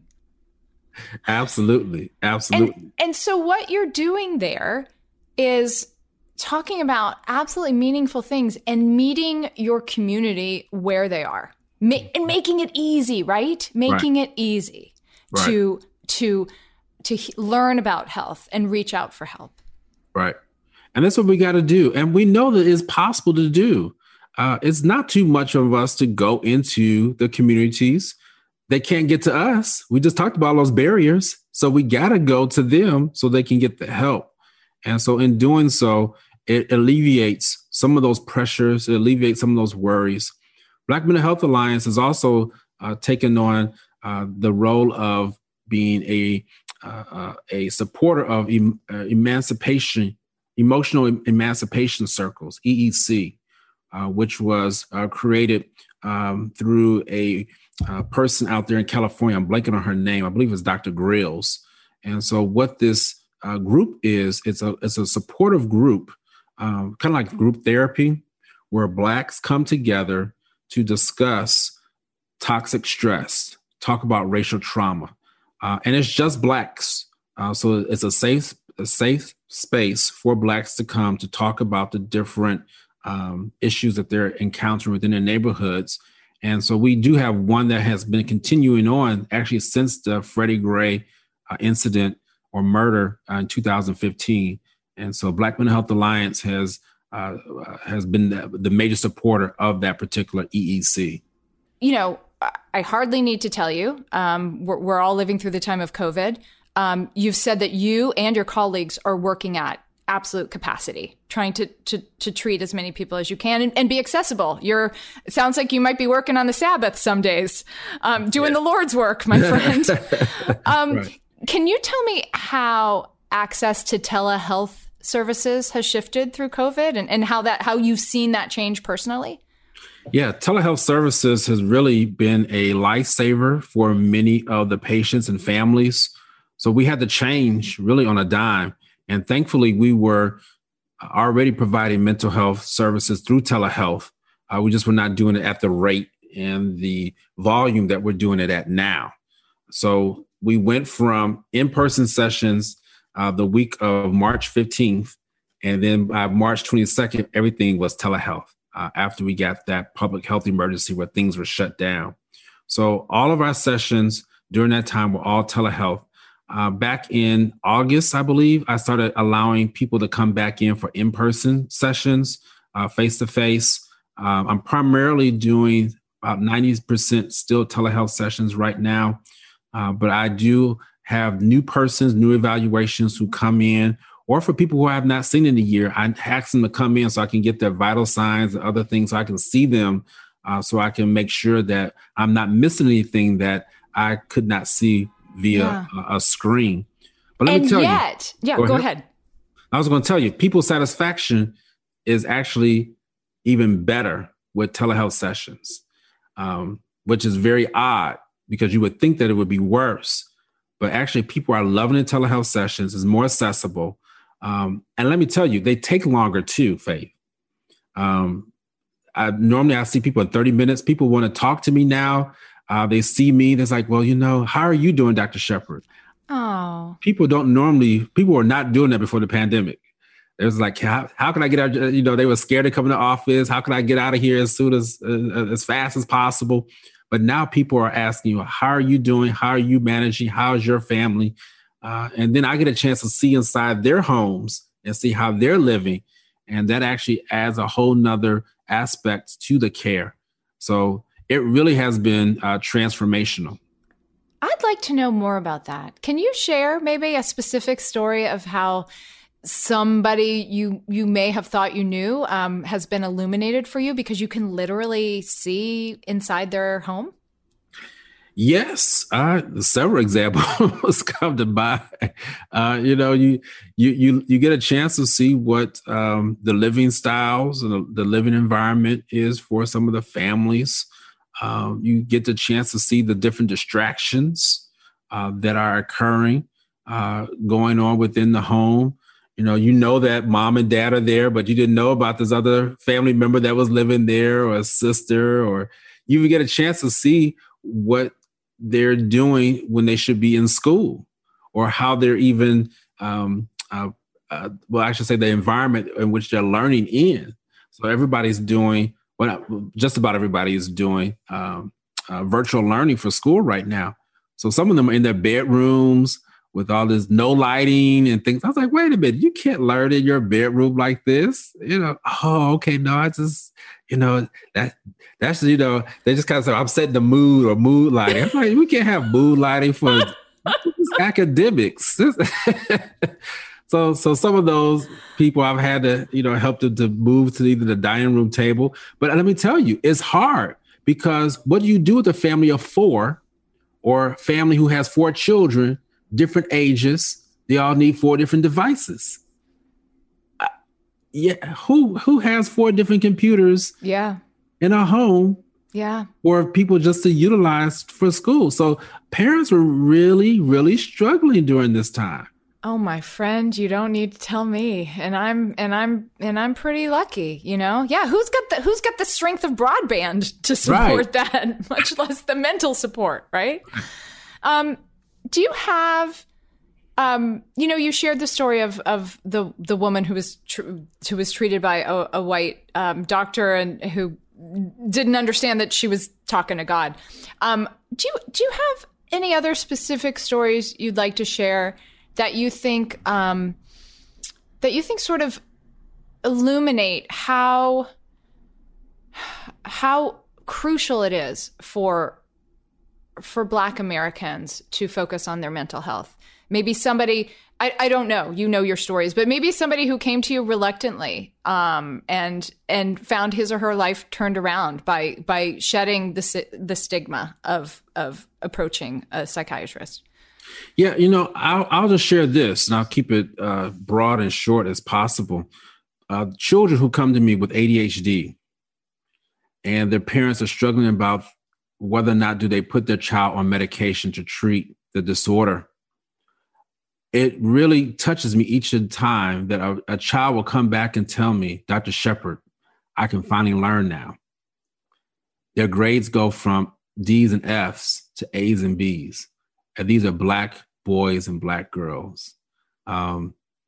Absolutely. Absolutely. And so what you're doing there is talking about absolutely meaningful things and meeting your community where they are and making it easy, right? Making it easy to learn about health and reach out for help. Right. And that's what we got to do. And we know that it's possible to do. It's not too much of us to go into the communities. They can't get to us. We just talked about those barriers. So we got to go to them so they can get the help. And so in doing so, it alleviates some of those pressures. It alleviates some of those worries. Black Mental Health Alliance has also taken on the role of being a supporter of emancipation, emotional emancipation circles, EEC, which was created through a person out there in California. I'm blanking on her name. I believe it's Dr. Grills. And so what this group is, it's a supportive group, kind of like group therapy, where Blacks come together to discuss toxic stress, talk about racial trauma. And it's just Blacks. So it's a safe space for Blacks to come to talk about the different issues that they're encountering within their neighborhoods. And so we do have one that has been continuing on actually since the Freddie Gray incident or murder in 2015. And so Black Mental Health Alliance has been the major supporter of that particular EEC. I hardly need to tell you, we're all living through the time of COVID. You've said that you and your colleagues are working at absolute capacity, trying to treat as many people as you can and be accessible. It sounds like you might be working on the Sabbath some days, doing the Lord's work, my friend. Right. Can you tell me how access to telehealth services has shifted through COVID and how you've seen that change personally? Yeah, telehealth services has really been a lifesaver for many of the patients and families. So we had to change really on a dime. And thankfully, we were already providing mental health services through telehealth. We just were not doing it at the rate and the volume that we're doing it at now. So we went from in-person sessions the week of March 15th, and then by March 22nd, everything was telehealth after we got that public health emergency where things were shut down. So all of our sessions during that time were all telehealth. Back in August, I believe, I started allowing people to come back in for in-person sessions, face-to-face. I'm primarily doing about 90% still telehealth sessions right now. But I do have new persons, new evaluations who come in, or for people who I have not seen in a year, I ask them to come in so I can get their vital signs and other things so I can see them, so I can make sure that I'm not missing anything that I could not see via a screen. But let me tell you. Go ahead. I was going to tell you, people's satisfaction is actually even better with telehealth sessions, which is very odd because you would think that it would be worse. But actually, people are loving the telehealth sessions. It's more accessible. And let me tell you, they take longer too, Faith. I see people in 30 minutes. People want to talk to me now. They see me. They're like, well, how are you doing, Dr. Shepherd? Oh, people were not doing that before the pandemic. It was like, how can I get out? They were scared to come in the office. How can I get out of here as fast as possible? But now people are asking you, how are you doing? How are you managing? How's your family? And then I get a chance to see inside their homes and see how they're living. And that actually adds a whole nother aspect to the care. So it really has been transformational. I'd like to know more about that. Can you share maybe a specific story of how somebody you may have thought you knew has been illuminated for you because you can literally see inside their home? Yes, several examples come to mind. You get a chance to see what the living styles and the living environment is for some of the families. You get the chance to see the different distractions that are occurring, going on within the home. You know that mom and dad are there, but you didn't know about this other family member that was living there, or a sister, or you even get a chance to see what they're doing when they should be in school, or how they're even, I should say the environment in which they're learning in. So everybody's doing, just about everybody is doing virtual learning for school right now. So some of them are in their bedrooms with all this no lighting and things. I was like, wait a minute, you can't learn in your bedroom like this. Oh, okay, no, I just, that's, they just kind of say, I'm setting the mood or mood lighting. I'm like, we can't have mood lighting for academics. So some of those people I've had to, help them to move to either the dining room table. But let me tell you, it's hard because what do you do with a family of 4 or family who has 4 children, different ages? They all need 4 different devices. Who has 4 different computers? Yeah. In a home. Yeah. Or people just to utilize for school. So parents were really, really struggling during this time. Oh, my friend, you don't need to tell me. And I'm pretty lucky, Yeah, who's got the strength of broadband to support that, much less the mental support, right? Do you have you shared the story of the woman who was treated by a white doctor and who didn't understand that she was talking to God. Do you have any other specific stories you'd like to share that you think sort of illuminate how crucial it is for Black Americans to focus on their mental health? Maybe somebody, I don't know, your stories, but maybe somebody who came to you reluctantly and found his or her life turned around by shedding the stigma of approaching a psychiatrist. Yeah, I'll just share this, and I'll keep it broad and short as possible. Children who come to me with ADHD and their parents are struggling about whether or not do they put their child on medication to treat the disorder. It really touches me each time that a child will come back and tell me, Dr. Shepherd, I can finally learn now. Their grades go from D's and F's to A's and B's. And these are Black boys and Black girls. I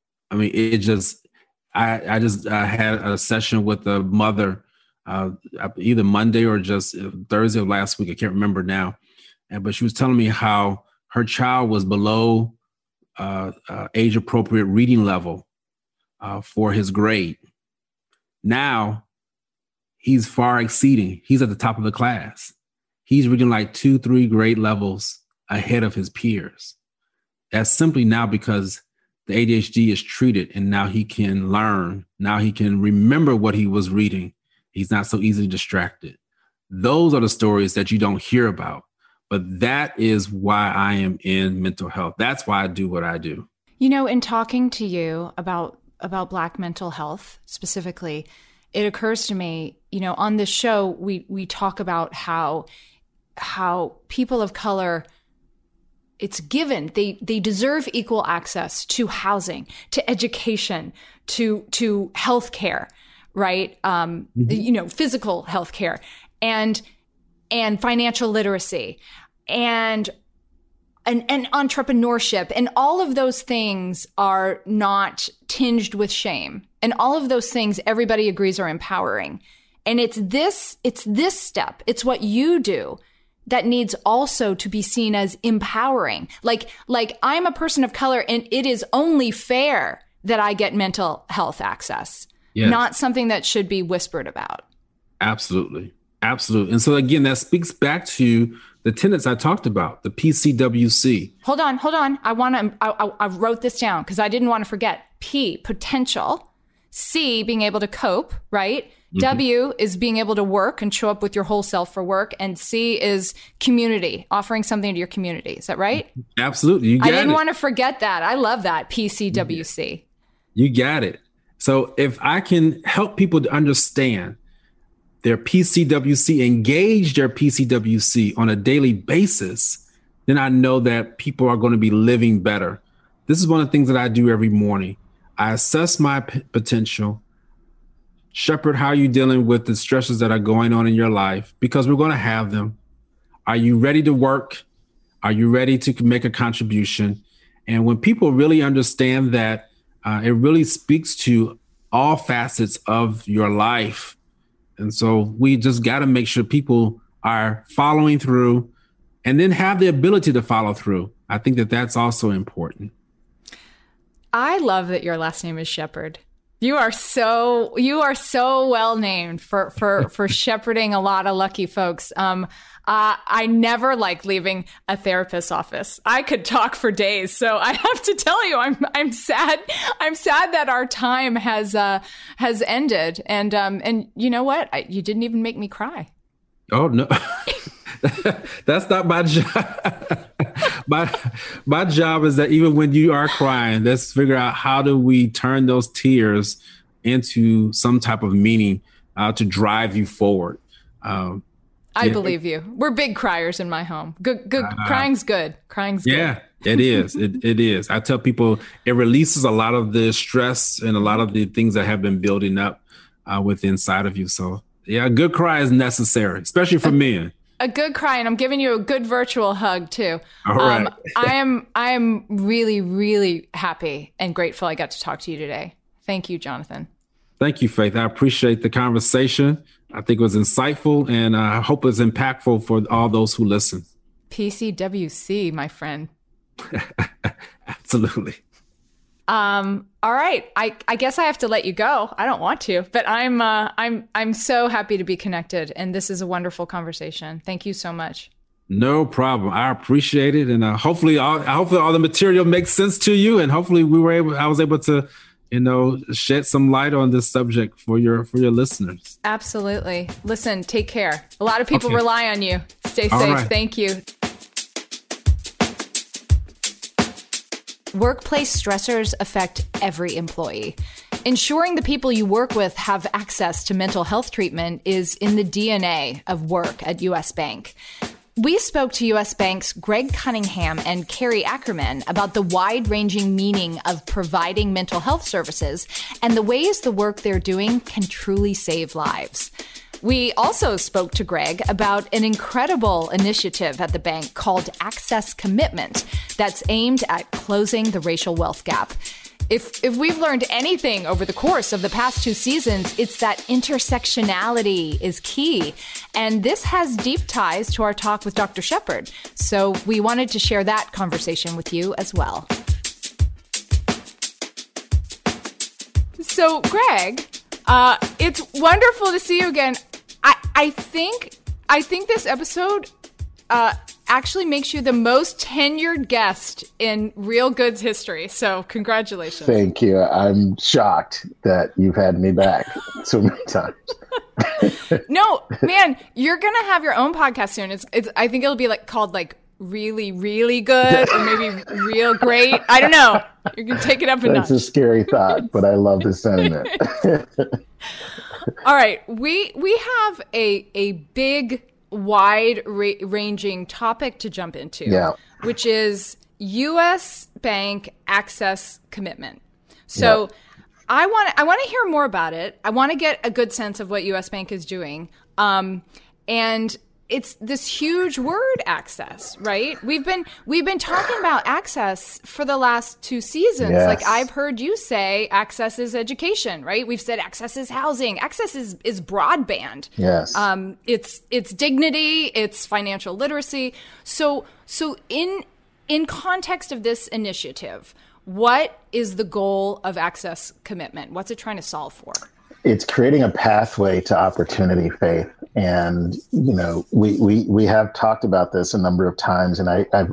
had a session with a mother either Monday or just Thursday of last week. I can't remember now. But she was telling me how her child was below age appropriate reading level for his grade. Now he's far exceeding. He's at the top of the class. He's reading like 2-3 grade levels ahead of his peers. That's simply now because the ADHD is treated and now he can learn. Now he can remember what he was reading. He's not so easily distracted. Those are the stories that you don't hear about. But that is why I am in mental health. That's why I do what I do. In talking to you about Black mental health specifically, it occurs to me, on this show, we talk about how people of color, it's given, they deserve equal access to housing, to education, to healthcare, right? Physical healthcare and financial literacy and entrepreneurship. And all of those things are not tinged with shame. And all of those things everybody agrees are empowering. And it's this step. It's what you do that needs also to be seen as empowering. Like I'm a person of color and it is only fair that I get mental health access, not something that should be whispered about. Absolutely. Absolutely. And so again, that speaks back to the tenets I talked about, the PCWC. Hold on. I wrote this down because I didn't want to forget. P, potential. C, being able to cope, right? Mm-hmm. W is being able to work and show up with your whole self for work. And C is community, offering something to your community. Is that right? Absolutely. You got it. I didn't want to forget that. I love that. PCWC. You got it. So if I can help people to understand their PCWC, engage their PCWC on a daily basis, then I know that people are going to be living better. This is one of the things that I do every morning. I assess my potential. Shepherd, how are you dealing with the stresses that are going on in your life? Because we're going to have them. Are you ready to work? Are you ready to make a contribution? And when people really understand that, it really speaks to all facets of your life. And so we just got to make sure people are following through and then have the ability to follow through. I think that that's also important. I love that your last name is Shepherd. You are so well named for shepherding a lot of lucky folks. I never like leaving a therapist's office. I could talk for days. So I have to tell you, I'm sad. I'm sad that our time has ended. And you know what? You didn't even make me cry. Oh no. That's not my job. My job is that even when you are crying, let's figure out how do we turn those tears into some type of meaning to drive you forward. I believe you. We're big criers in my home. Good. Crying's good. Crying's good. Yeah, it is. It is. I tell people it releases a lot of the stress and a lot of the things that have been building up within inside of you. So yeah, a good cry is necessary, especially for men. A good cry, and I'm giving you a good virtual hug too. All right. I am really, really happy and grateful I got to talk to you today. Thank you, Jonathan. Thank you, Faith. I appreciate the conversation. I think it was insightful, and I hope it's impactful for all those who listen. PCWC, my friend. Absolutely. All right. I guess I have to let you go. I don't want to, but I'm so happy to be connected, and this is a wonderful conversation. Thank you so much. No problem. I appreciate it, and hopefully all the material makes sense to you, and hopefully I was able to, shed some light on this subject for your listeners. Absolutely. Listen, take care. A lot of people rely on you. Stay safe. Right. Thank you. Workplace stressors affect every employee. Ensuring the people you work with have access to mental health treatment is in the DNA of work at U.S. Bank. We spoke to U.S. Bank's Greg Cunningham and Carrie Ackerman about the wide-ranging meaning of providing mental health services and the ways the work they're doing can truly save lives. We also spoke to Greg about an incredible initiative at the bank called Access Commitment that's aimed at closing the racial wealth gap. If we've learned anything over the course of the past 2 seasons, it's that intersectionality is key. And this has deep ties to our talk with Dr. Shepherd. So we wanted to share that conversation with you as well. So, Greg, it's wonderful to see you again. I think this episode actually makes you the most tenured guest in Real Goods history. So congratulations. Thank you. I'm shocked that you've had me back so many times. No, man, you're going to have your own podcast soon. It's I think it'll be called really, really good or maybe real great. I don't know. You can take it up a notch. That's a scary thought, but I love the sentiment. All right. We have a big, wide-ranging topic to jump into, which is U.S. Bank Access Commitment. So I want to hear more about it. I want to get a good sense of what U.S. Bank is doing. And it's this huge word, access, right? We've been talking about access for the last 2 seasons. Yes. Like I've heard you say access is education, right? We've said access is housing. Access is broadband. Yes. It's dignity, it's financial literacy. So in context of this initiative, what is the goal of Access Commitment? What's it trying to solve for? It's creating a pathway to opportunity, Faith. And, we have talked about this a number of times. And I've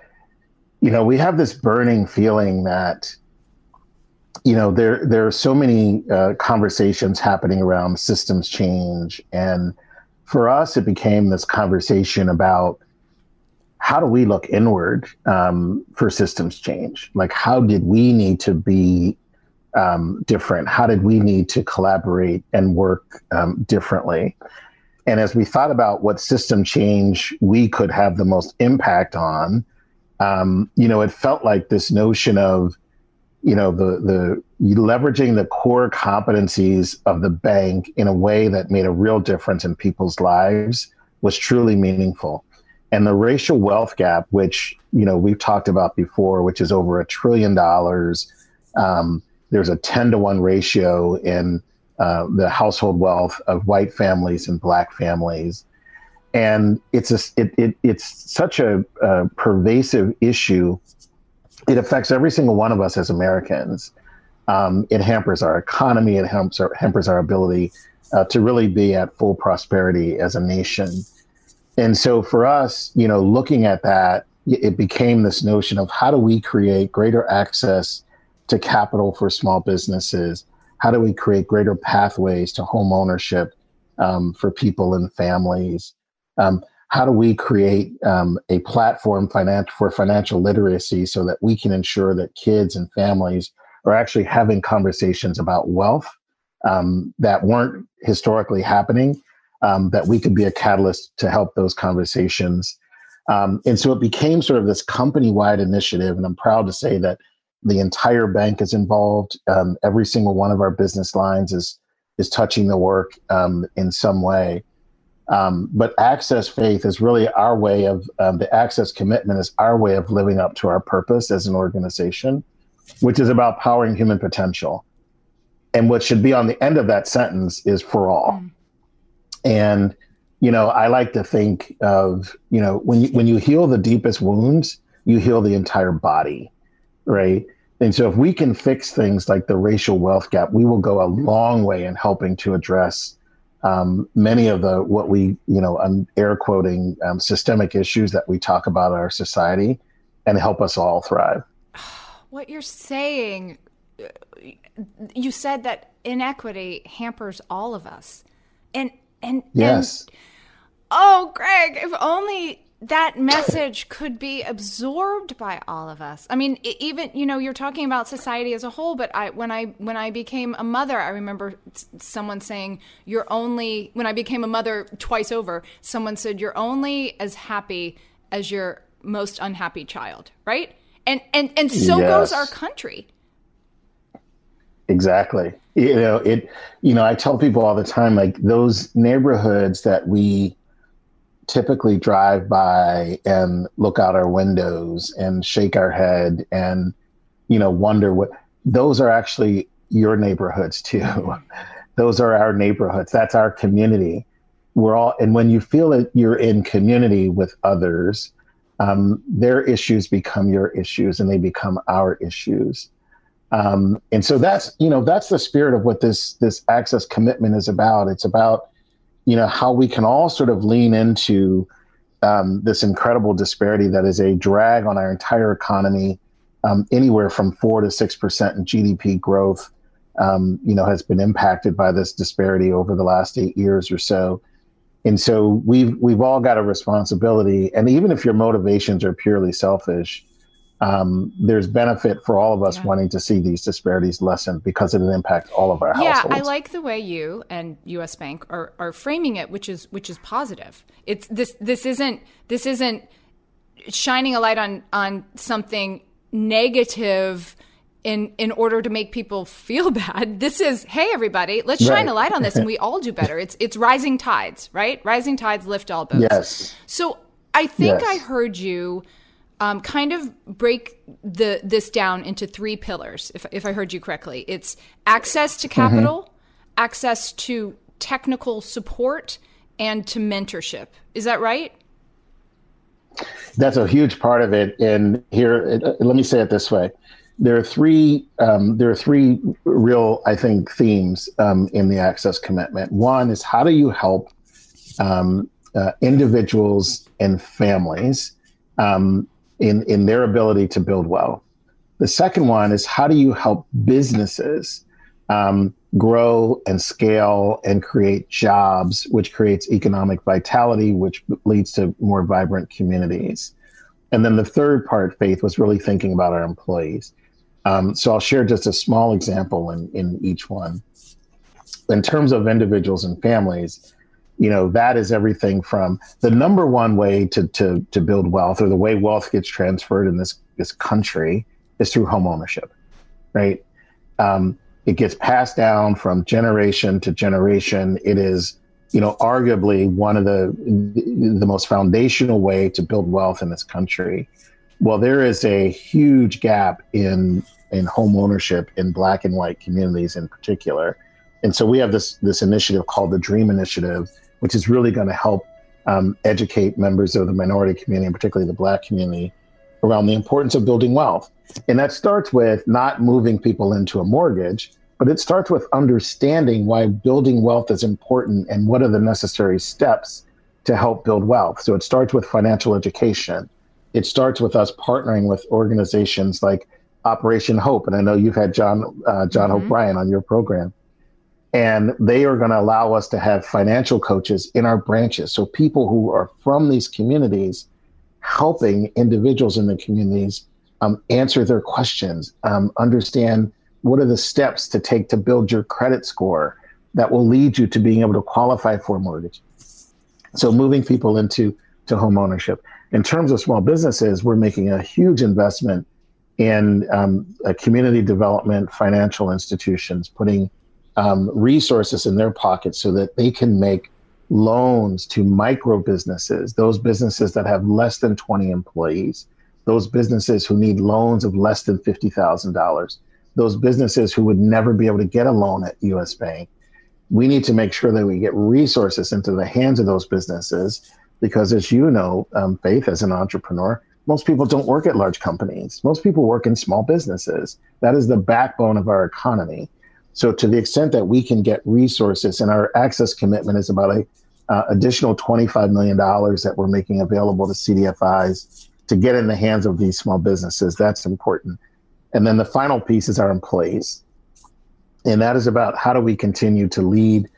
we have this burning feeling that, there are so many conversations happening around systems change. And for us, it became this conversation about how do we look inward for systems change? Like, how did we need to be different? How did we need to collaborate and work differently? And as we thought about what system change we could have the most impact on, it felt like this notion of, the leveraging the core competencies of the bank in a way that made a real difference in people's lives was truly meaningful. And the racial wealth gap, which, we've talked about before, which is over $1 trillion, there's a 10-to-1 ratio in the household wealth of white families and Black families. And it's such a pervasive issue. It affects every single one of us as Americans. It hampers our economy. It hampers our ability to really be at full prosperity as a nation. And so for us, looking at that, it became this notion of how do we create greater access to capital for small businesses? How do we create greater pathways to home ownership for people and families? How do we create a platform for financial literacy so that we can ensure that kids and families are actually having conversations about wealth that weren't historically happening, that we could be a catalyst to help those conversations. And so it became sort of this company-wide initiative, and I'm proud to say that the entire bank is involved. Every single one of our business lines is touching the work in some way. But Access Faith is really our way of, the Access Commitment is our way of living up to our purpose as an organization, which is about powering human potential. And what should be on the end of that sentence is for all. And, I like to think of, when you heal the deepest wounds, you heal the entire body. Right. And so if we can fix things like the racial wealth gap, we will go a long way in helping to address many of the, what we, I'm air quoting, systemic issues that we talk about in our society and help us all thrive. What you're saying, you said that inequity hampers all of us. And yes. Oh, Greg, if only that message could be absorbed by all of us. I mean, even, you're talking about society as a whole, but when I became a mother, I remember someone saying, when I became a mother twice over, someone said, you're only as happy as your most unhappy child, right? And so goes our country. Exactly. I tell people all the time, like those neighborhoods that we typically drive by and look out our windows and shake our head and, wonder what, those are actually your neighborhoods too. Those are our neighborhoods. That's our community. And when you feel that you're in community with others, their issues become your issues and they become our issues. And so that's the spirit of what this Access Commitment is about. It's about, how we can all sort of lean into this incredible disparity that is a drag on our entire economy. Anywhere from 4 to 6% in GDP growth, has been impacted by this disparity over the last 8 years or so. And so we've all got a responsibility. And even if your motivations are purely selfish, there's benefit for all of us wanting to see these disparities lessened because it impacts all of our households. Yeah, I like the way you and U.S. Bank are framing it, which is positive. It's this isn't shining a light on something negative in order to make people feel bad. This is, hey, everybody, let's shine a light on this and we all do better. It's rising tides, right? Rising tides lift all boats. Yes. So I think I heard you kind of break this down into 3 pillars, if I heard you correctly. It's access to capital, access to technical support, and to mentorship. Is that right? That's a huge part of it. And here, let me say it this way. There are three real, I think, themes in the access commitment. One is, how do you help individuals and families in their ability to build wealth? The second one is, how do you help businesses grow and scale and create jobs, which creates economic vitality, which leads to more vibrant communities? And then the third part, Faith, was really thinking about our employees. So I'll share just a small example in each one. In terms of individuals and families, that is everything from the number one way to build wealth, or the way wealth gets transferred in this country, is through home ownership, right? It gets passed down from generation to generation. It is, arguably one of the most foundational way to build wealth in this country. Well, there is a huge gap in home ownership in Black and white communities in particular. And so we have this initiative called the DREAM Initiative, which is really going to help educate members of the minority community, and particularly the Black community, around the importance of building wealth. And that starts with not moving people into a mortgage, but it starts with understanding why building wealth is important and what are the necessary steps to help build wealth. So it starts with financial education. It starts with us partnering with organizations like Operation Hope. And I know you've had John Hope Bryan on your program. And they are going to allow us to have financial coaches in our branches. So people who are from these communities helping individuals in the communities answer their questions, understand what are the steps to take to build your credit score that will lead you to being able to qualify for a mortgage. So moving people into home ownership. In terms of small businesses, we're making a huge investment in community development, financial institutions, putting resources in their pockets so that they can make loans to micro businesses, those businesses that have less than 20 employees, those businesses who need loans of less than $50,000, those businesses who would never be able to get a loan at US Bank. We need to make sure that we get resources into the hands of those businesses because, as you know, Faith, as an entrepreneur, most people don't work at large companies. Most people work in small businesses. That is the backbone of our economy. So to the extent that we can get resources, and our access commitment is about a additional $25 million that we're making available to CDFIs to get in the hands of these small businesses, that's important. And then the final piece is our employees. And that is about how do we continue to lead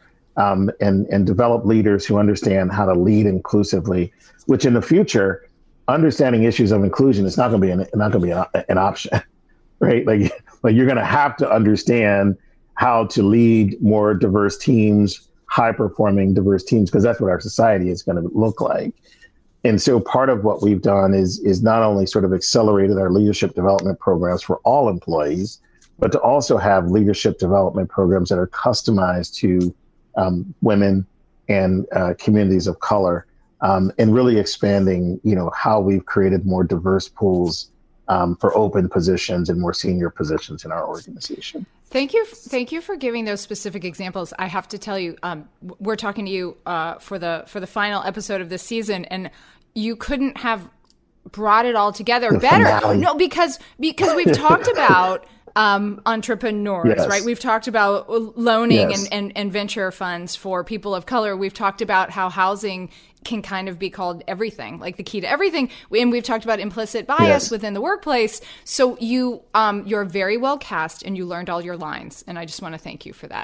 and develop leaders who understand how to lead inclusively, which in the future, understanding issues of inclusion is not going to be an option, right? Like you're going to have to understand how to lead more diverse teams, high-performing diverse teams, because that's what our society is going to look like. And so part of what we've done is not only sort of accelerated our leadership development programs for all employees, but to also have leadership development programs that are customized to women and communities of color, and really expanding, how we've created more diverse pools for open positions and more senior positions in our organization. Thank you for giving those specific examples. I have to tell you, we're talking to you for the final episode of this season, and you couldn't have brought it all together better. Finale. No, because we've talked about entrepreneurs, yes. Right? We've talked about loaning yes. and venture funds for people of color. We've talked about how housing can kind of be called everything, like the key to everything. And we've talked about implicit bias yes. within the workplace. So you're very well cast and you learned all your lines. And I just want to thank you for that.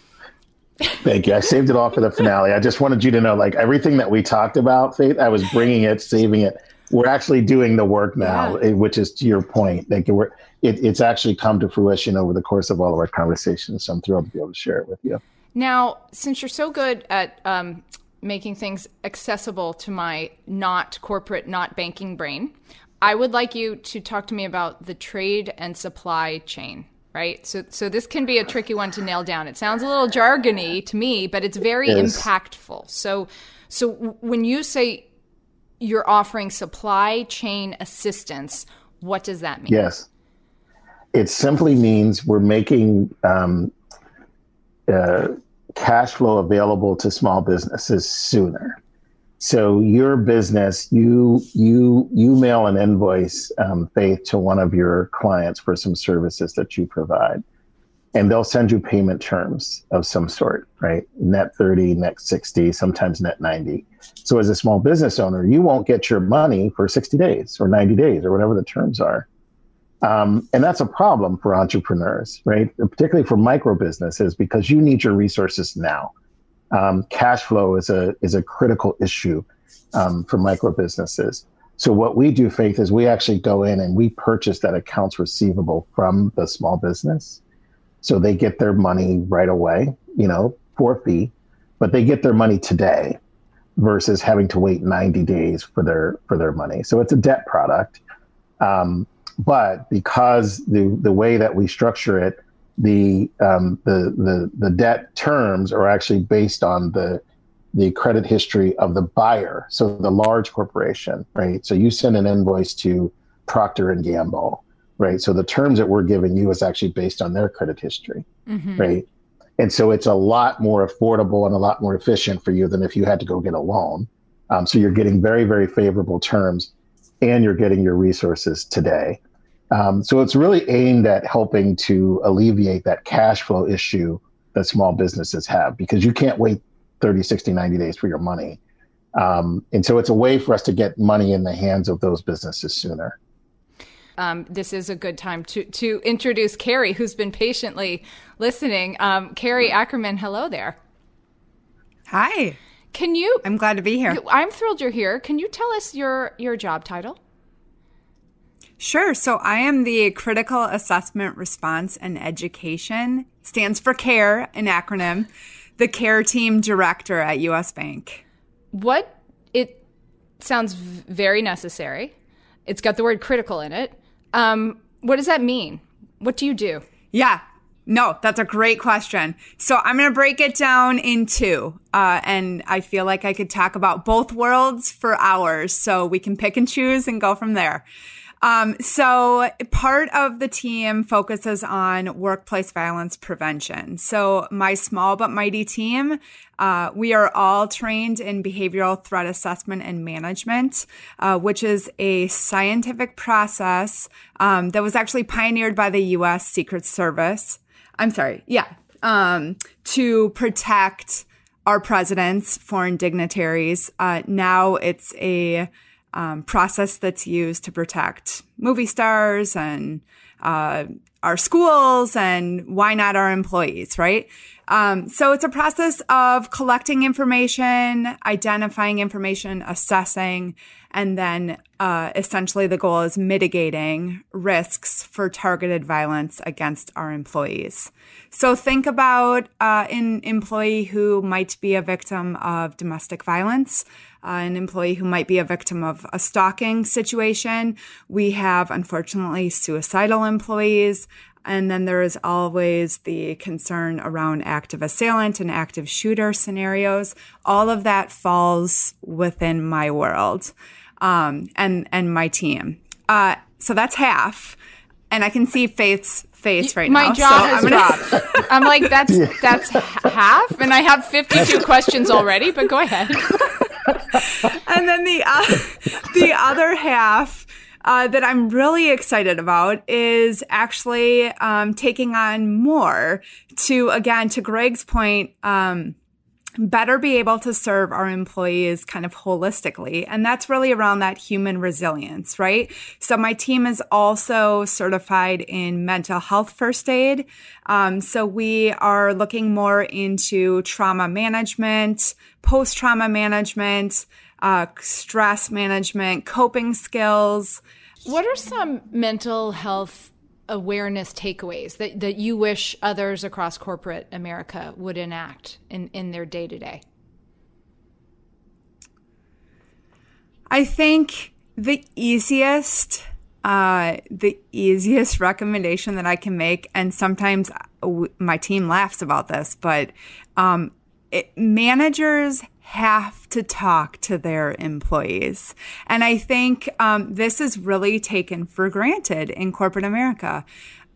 Thank you. I saved it all for the finale. I just wanted you to know, like, everything that we talked about, Faith, I was bringing it, saving it. We're actually doing the work now, yeah. Which is to your point. Like it's actually come to fruition over the course of all of our conversations. So I'm thrilled to be able to share it with you. Now, since you're so good at making things accessible to my not corporate, not banking brain, I would like you to talk to me about the trade and supply chain, right? So this can be a tricky one to nail down. It sounds a little jargony to me, but it's very impactful. So when you say you're offering supply chain assistance, what does that mean? Yes. It simply means we're making cash flow available to small businesses sooner. So your business, you mail an invoice, Faith, to one of your clients for some services that you provide, and they'll send you payment terms of some sort, right? Net 30, net 60, sometimes net 90. So as a small business owner, you won't get your money for 60 days or 90 days or whatever the terms are. And that's a problem for entrepreneurs, right? Particularly for micro businesses, because you need your resources now. Cash flow is a critical issue for micro businesses. So what we do, Faith, is we actually go in and we purchase that accounts receivable from the small business. So they get their money right away, for a fee, but they get their money today versus having to wait 90 days for their money. So it's a debt product. But because the way that we structure it, the debt terms are actually based on the credit history of the buyer. So the large corporation, right? So you send an invoice to Procter and Gamble, right? So the terms that we're giving you is actually based on their credit history, right? And so it's a lot more affordable and a lot more efficient for you than if you had to go get a loan. So you're getting very, very favorable terms, and you're getting your resources today. So it's really aimed at helping to alleviate that cash flow issue that small businesses have, because you can't wait 30, 60, 90 days for your money. And so it's a way for us to get money in the hands of those businesses sooner. This is a good time to introduce Carrie, who's been patiently listening. Carrie Ackerman, hello there. Hi. I'm glad to be here. I'm thrilled you're here. Can you tell us your job title? Sure. So I am the Critical Assessment Response and Education, stands for CARE, an acronym, the CARE Team Director at U.S. Bank. It sounds very necessary. It's got the word critical in it. What does that mean? What do you do? Yeah. No, that's a great question. So I'm going to break it down in two. And I feel like I could talk about both worlds for hours. So we can pick and choose and go from there. So part of the team focuses on workplace violence prevention. So my small but mighty team, we are all trained in behavioral threat assessment and management, which is a scientific process that was actually pioneered by the U.S. Secret Service. To protect our presidents, foreign dignitaries. Now it's a process that's used to protect movie stars and our schools and why not our employees, right? So it's a process of collecting information, identifying information, assessing, and then essentially the goal is mitigating risks for targeted violence against our employees. So think about an employee who might be a victim of domestic violence, an employee who might be a victim of a stalking situation. We have, unfortunately, suicidal employees. And then there is always the concern around active assailant and active shooter scenarios. All of that falls within my world and my team. So that's half. And I can see Faith's face right now. My jaw has dropped. I'm like, that's half? And I have 52 questions already, but go ahead. And then the other half that I'm really excited about is actually taking on more to Greg's point, better be able to serve our employees kind of holistically. And that's really around that human resilience, right? So my team is also certified in mental health first aid. So we are looking more into trauma management, post-trauma management, stress management, coping skills. What are some mental health awareness takeaways that you wish others across corporate America would enact in their day-to-day? I think The easiest recommendation that I can make, and sometimes my team laughs about this, but managers have to talk to their employees. And I think this is really taken for granted in corporate America,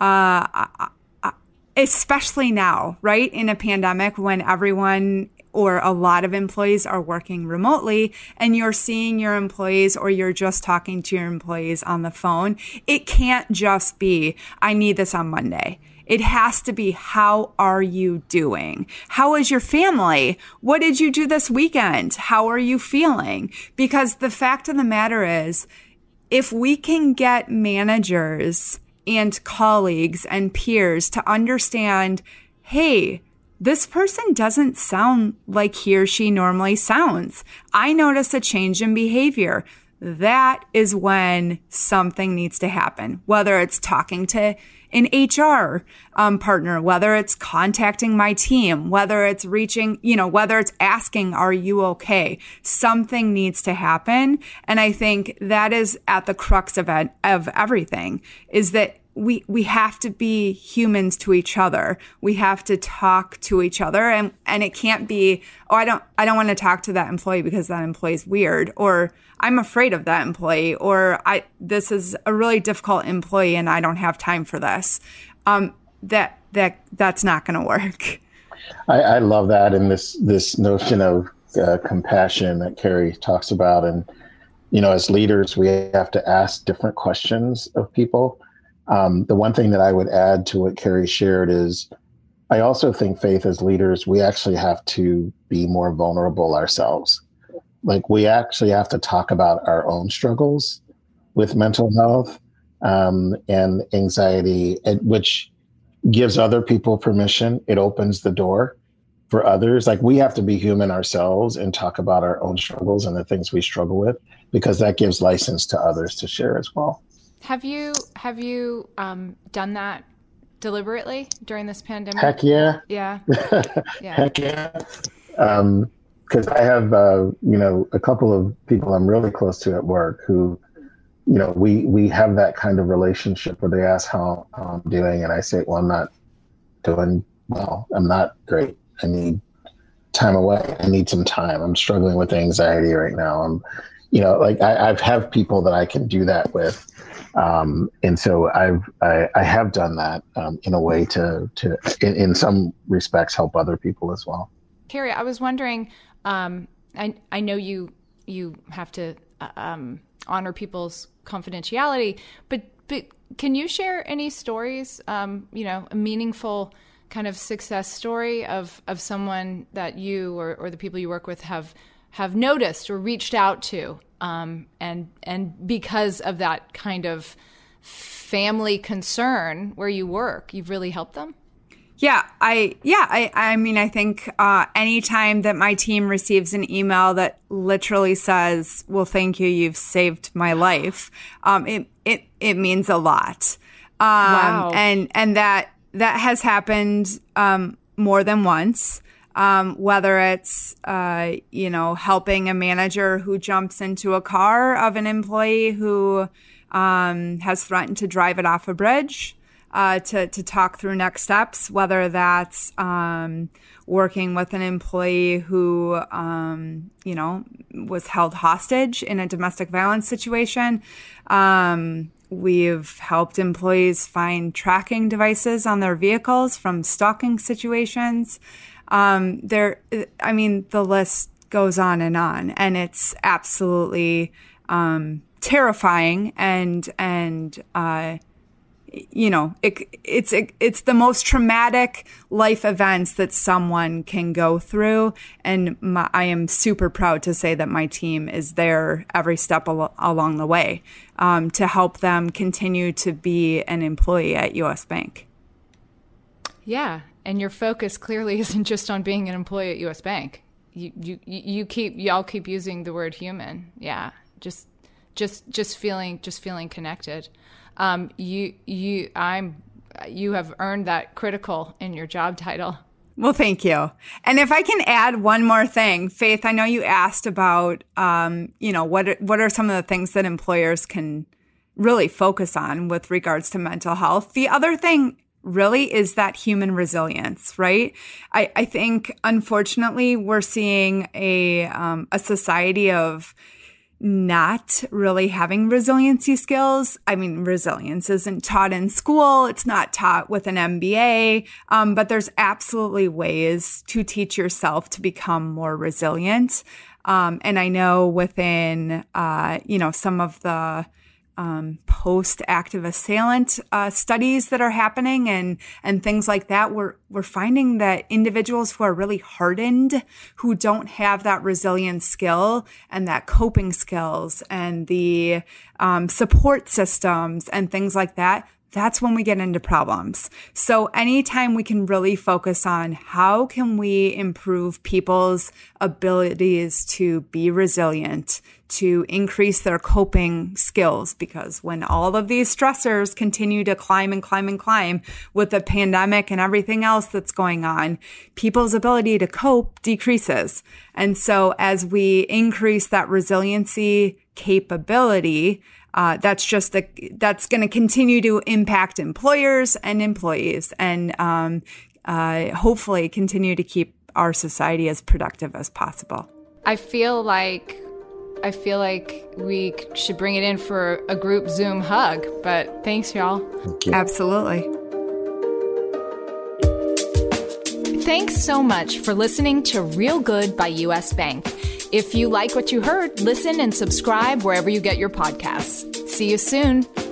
especially now, right? In a pandemic when everyone or a lot of employees are working remotely and you're seeing your employees or you're just talking to your employees on the phone. It can't just be, I need this on Monday. It has to be, how are you doing? How is your family? What did you do this weekend? How are you feeling? Because the fact of the matter is, if we can get managers and colleagues and peers to understand, hey, this person doesn't sound like he or she normally sounds. I notice a change in behavior. That is when something needs to happen, whether it's talking to an HR partner, whether it's contacting my team, whether it's reaching, whether it's asking, are you okay? Something needs to happen. And I think that is at the crux of everything, is that we have to be humans to each other. We have to talk to each other, and it can't be, I don't want to talk to that employee because that employee's weird, or I'm afraid of that employee, or this is a really difficult employee and I don't have time for this. That's not going to work. I love that, and this notion of compassion that Carrie talks about, and as leaders we have to ask different questions of people. The one thing that I would add to what Carrie shared is, I also think, Faith, as leaders, we actually have to be more vulnerable ourselves. Like, we actually have to talk about our own struggles with mental health and anxiety, which gives other people permission. It opens the door for others. Like, we have to be human ourselves and talk about our own struggles and the things we struggle with, because that gives license to others to share as well. Have you done that deliberately during this pandemic? Heck yeah. Yeah. Yeah. Heck yeah. Because I have, a couple of people I'm really close to at work who, we have that kind of relationship where they ask how I'm doing, and I say, well, I'm not doing well. I'm not great. I need time away. I need some time. I'm struggling with anxiety right now. I have people that I can do that with. And so I have done that in a way to in some respects help other people as well. Carrie, I was wondering, I know you have to honor people's confidentiality, but can you share any stories, a meaningful kind of success story of someone that you or the people you work with have noticed or reached out to, and because of that kind of family concern where you work, you've really helped them? I mean, I think anytime that my team receives an email that literally says, well, thank you, you've saved my life, it means a lot. Wow. And that has happened more than once. Whether it's, helping a manager who jumps into a car of an employee who has threatened to drive it off a bridge, to talk through next steps, whether that's working with an employee who, was held hostage in a domestic violence situation. We've helped employees find tracking devices on their vehicles from stalking situations. The list goes on, and it's absolutely terrifying, and it's the most traumatic life events that someone can go through, and I am super proud to say that my team is there every step along the way to help them continue to be an employee at U.S. Bank. Yeah. And your focus clearly isn't just on being an employee at U.S. Bank. Y'all keep using the word human. Yeah, just feeling connected. You have earned that critical in your job title. Well, thank you. And if I can add one more thing, Faith, I know you asked about, what are some of the things that employers can really focus on with regards to mental health. The other thing really is that human resilience, right? I think, unfortunately, we're seeing a society of not really having resiliency skills. I mean, resilience isn't taught in school. It's not taught with an MBA. But there's absolutely ways to teach yourself to become more resilient. And I know within, some of the post-active assailant studies that are happening and things like that, we're finding that individuals who are really hardened, who don't have that resilience skill and that coping skills and the support systems and things like that, that's when we get into problems. So anytime we can really focus on how can we improve people's abilities to be resilient, to increase their coping skills, because when all of these stressors continue to climb and climb and climb with the pandemic and everything else that's going on, people's ability to cope decreases. And so as we increase that resiliency capability, that's going to continue to impact employers and employees and hopefully continue to keep our society as productive as possible. I feel like we should bring it in for a group Zoom hug, but thanks, y'all. Thank you. Absolutely. Thanks so much for listening to Real Good by U.S. Bank. If you like what you heard, listen and subscribe wherever you get your podcasts. See you soon.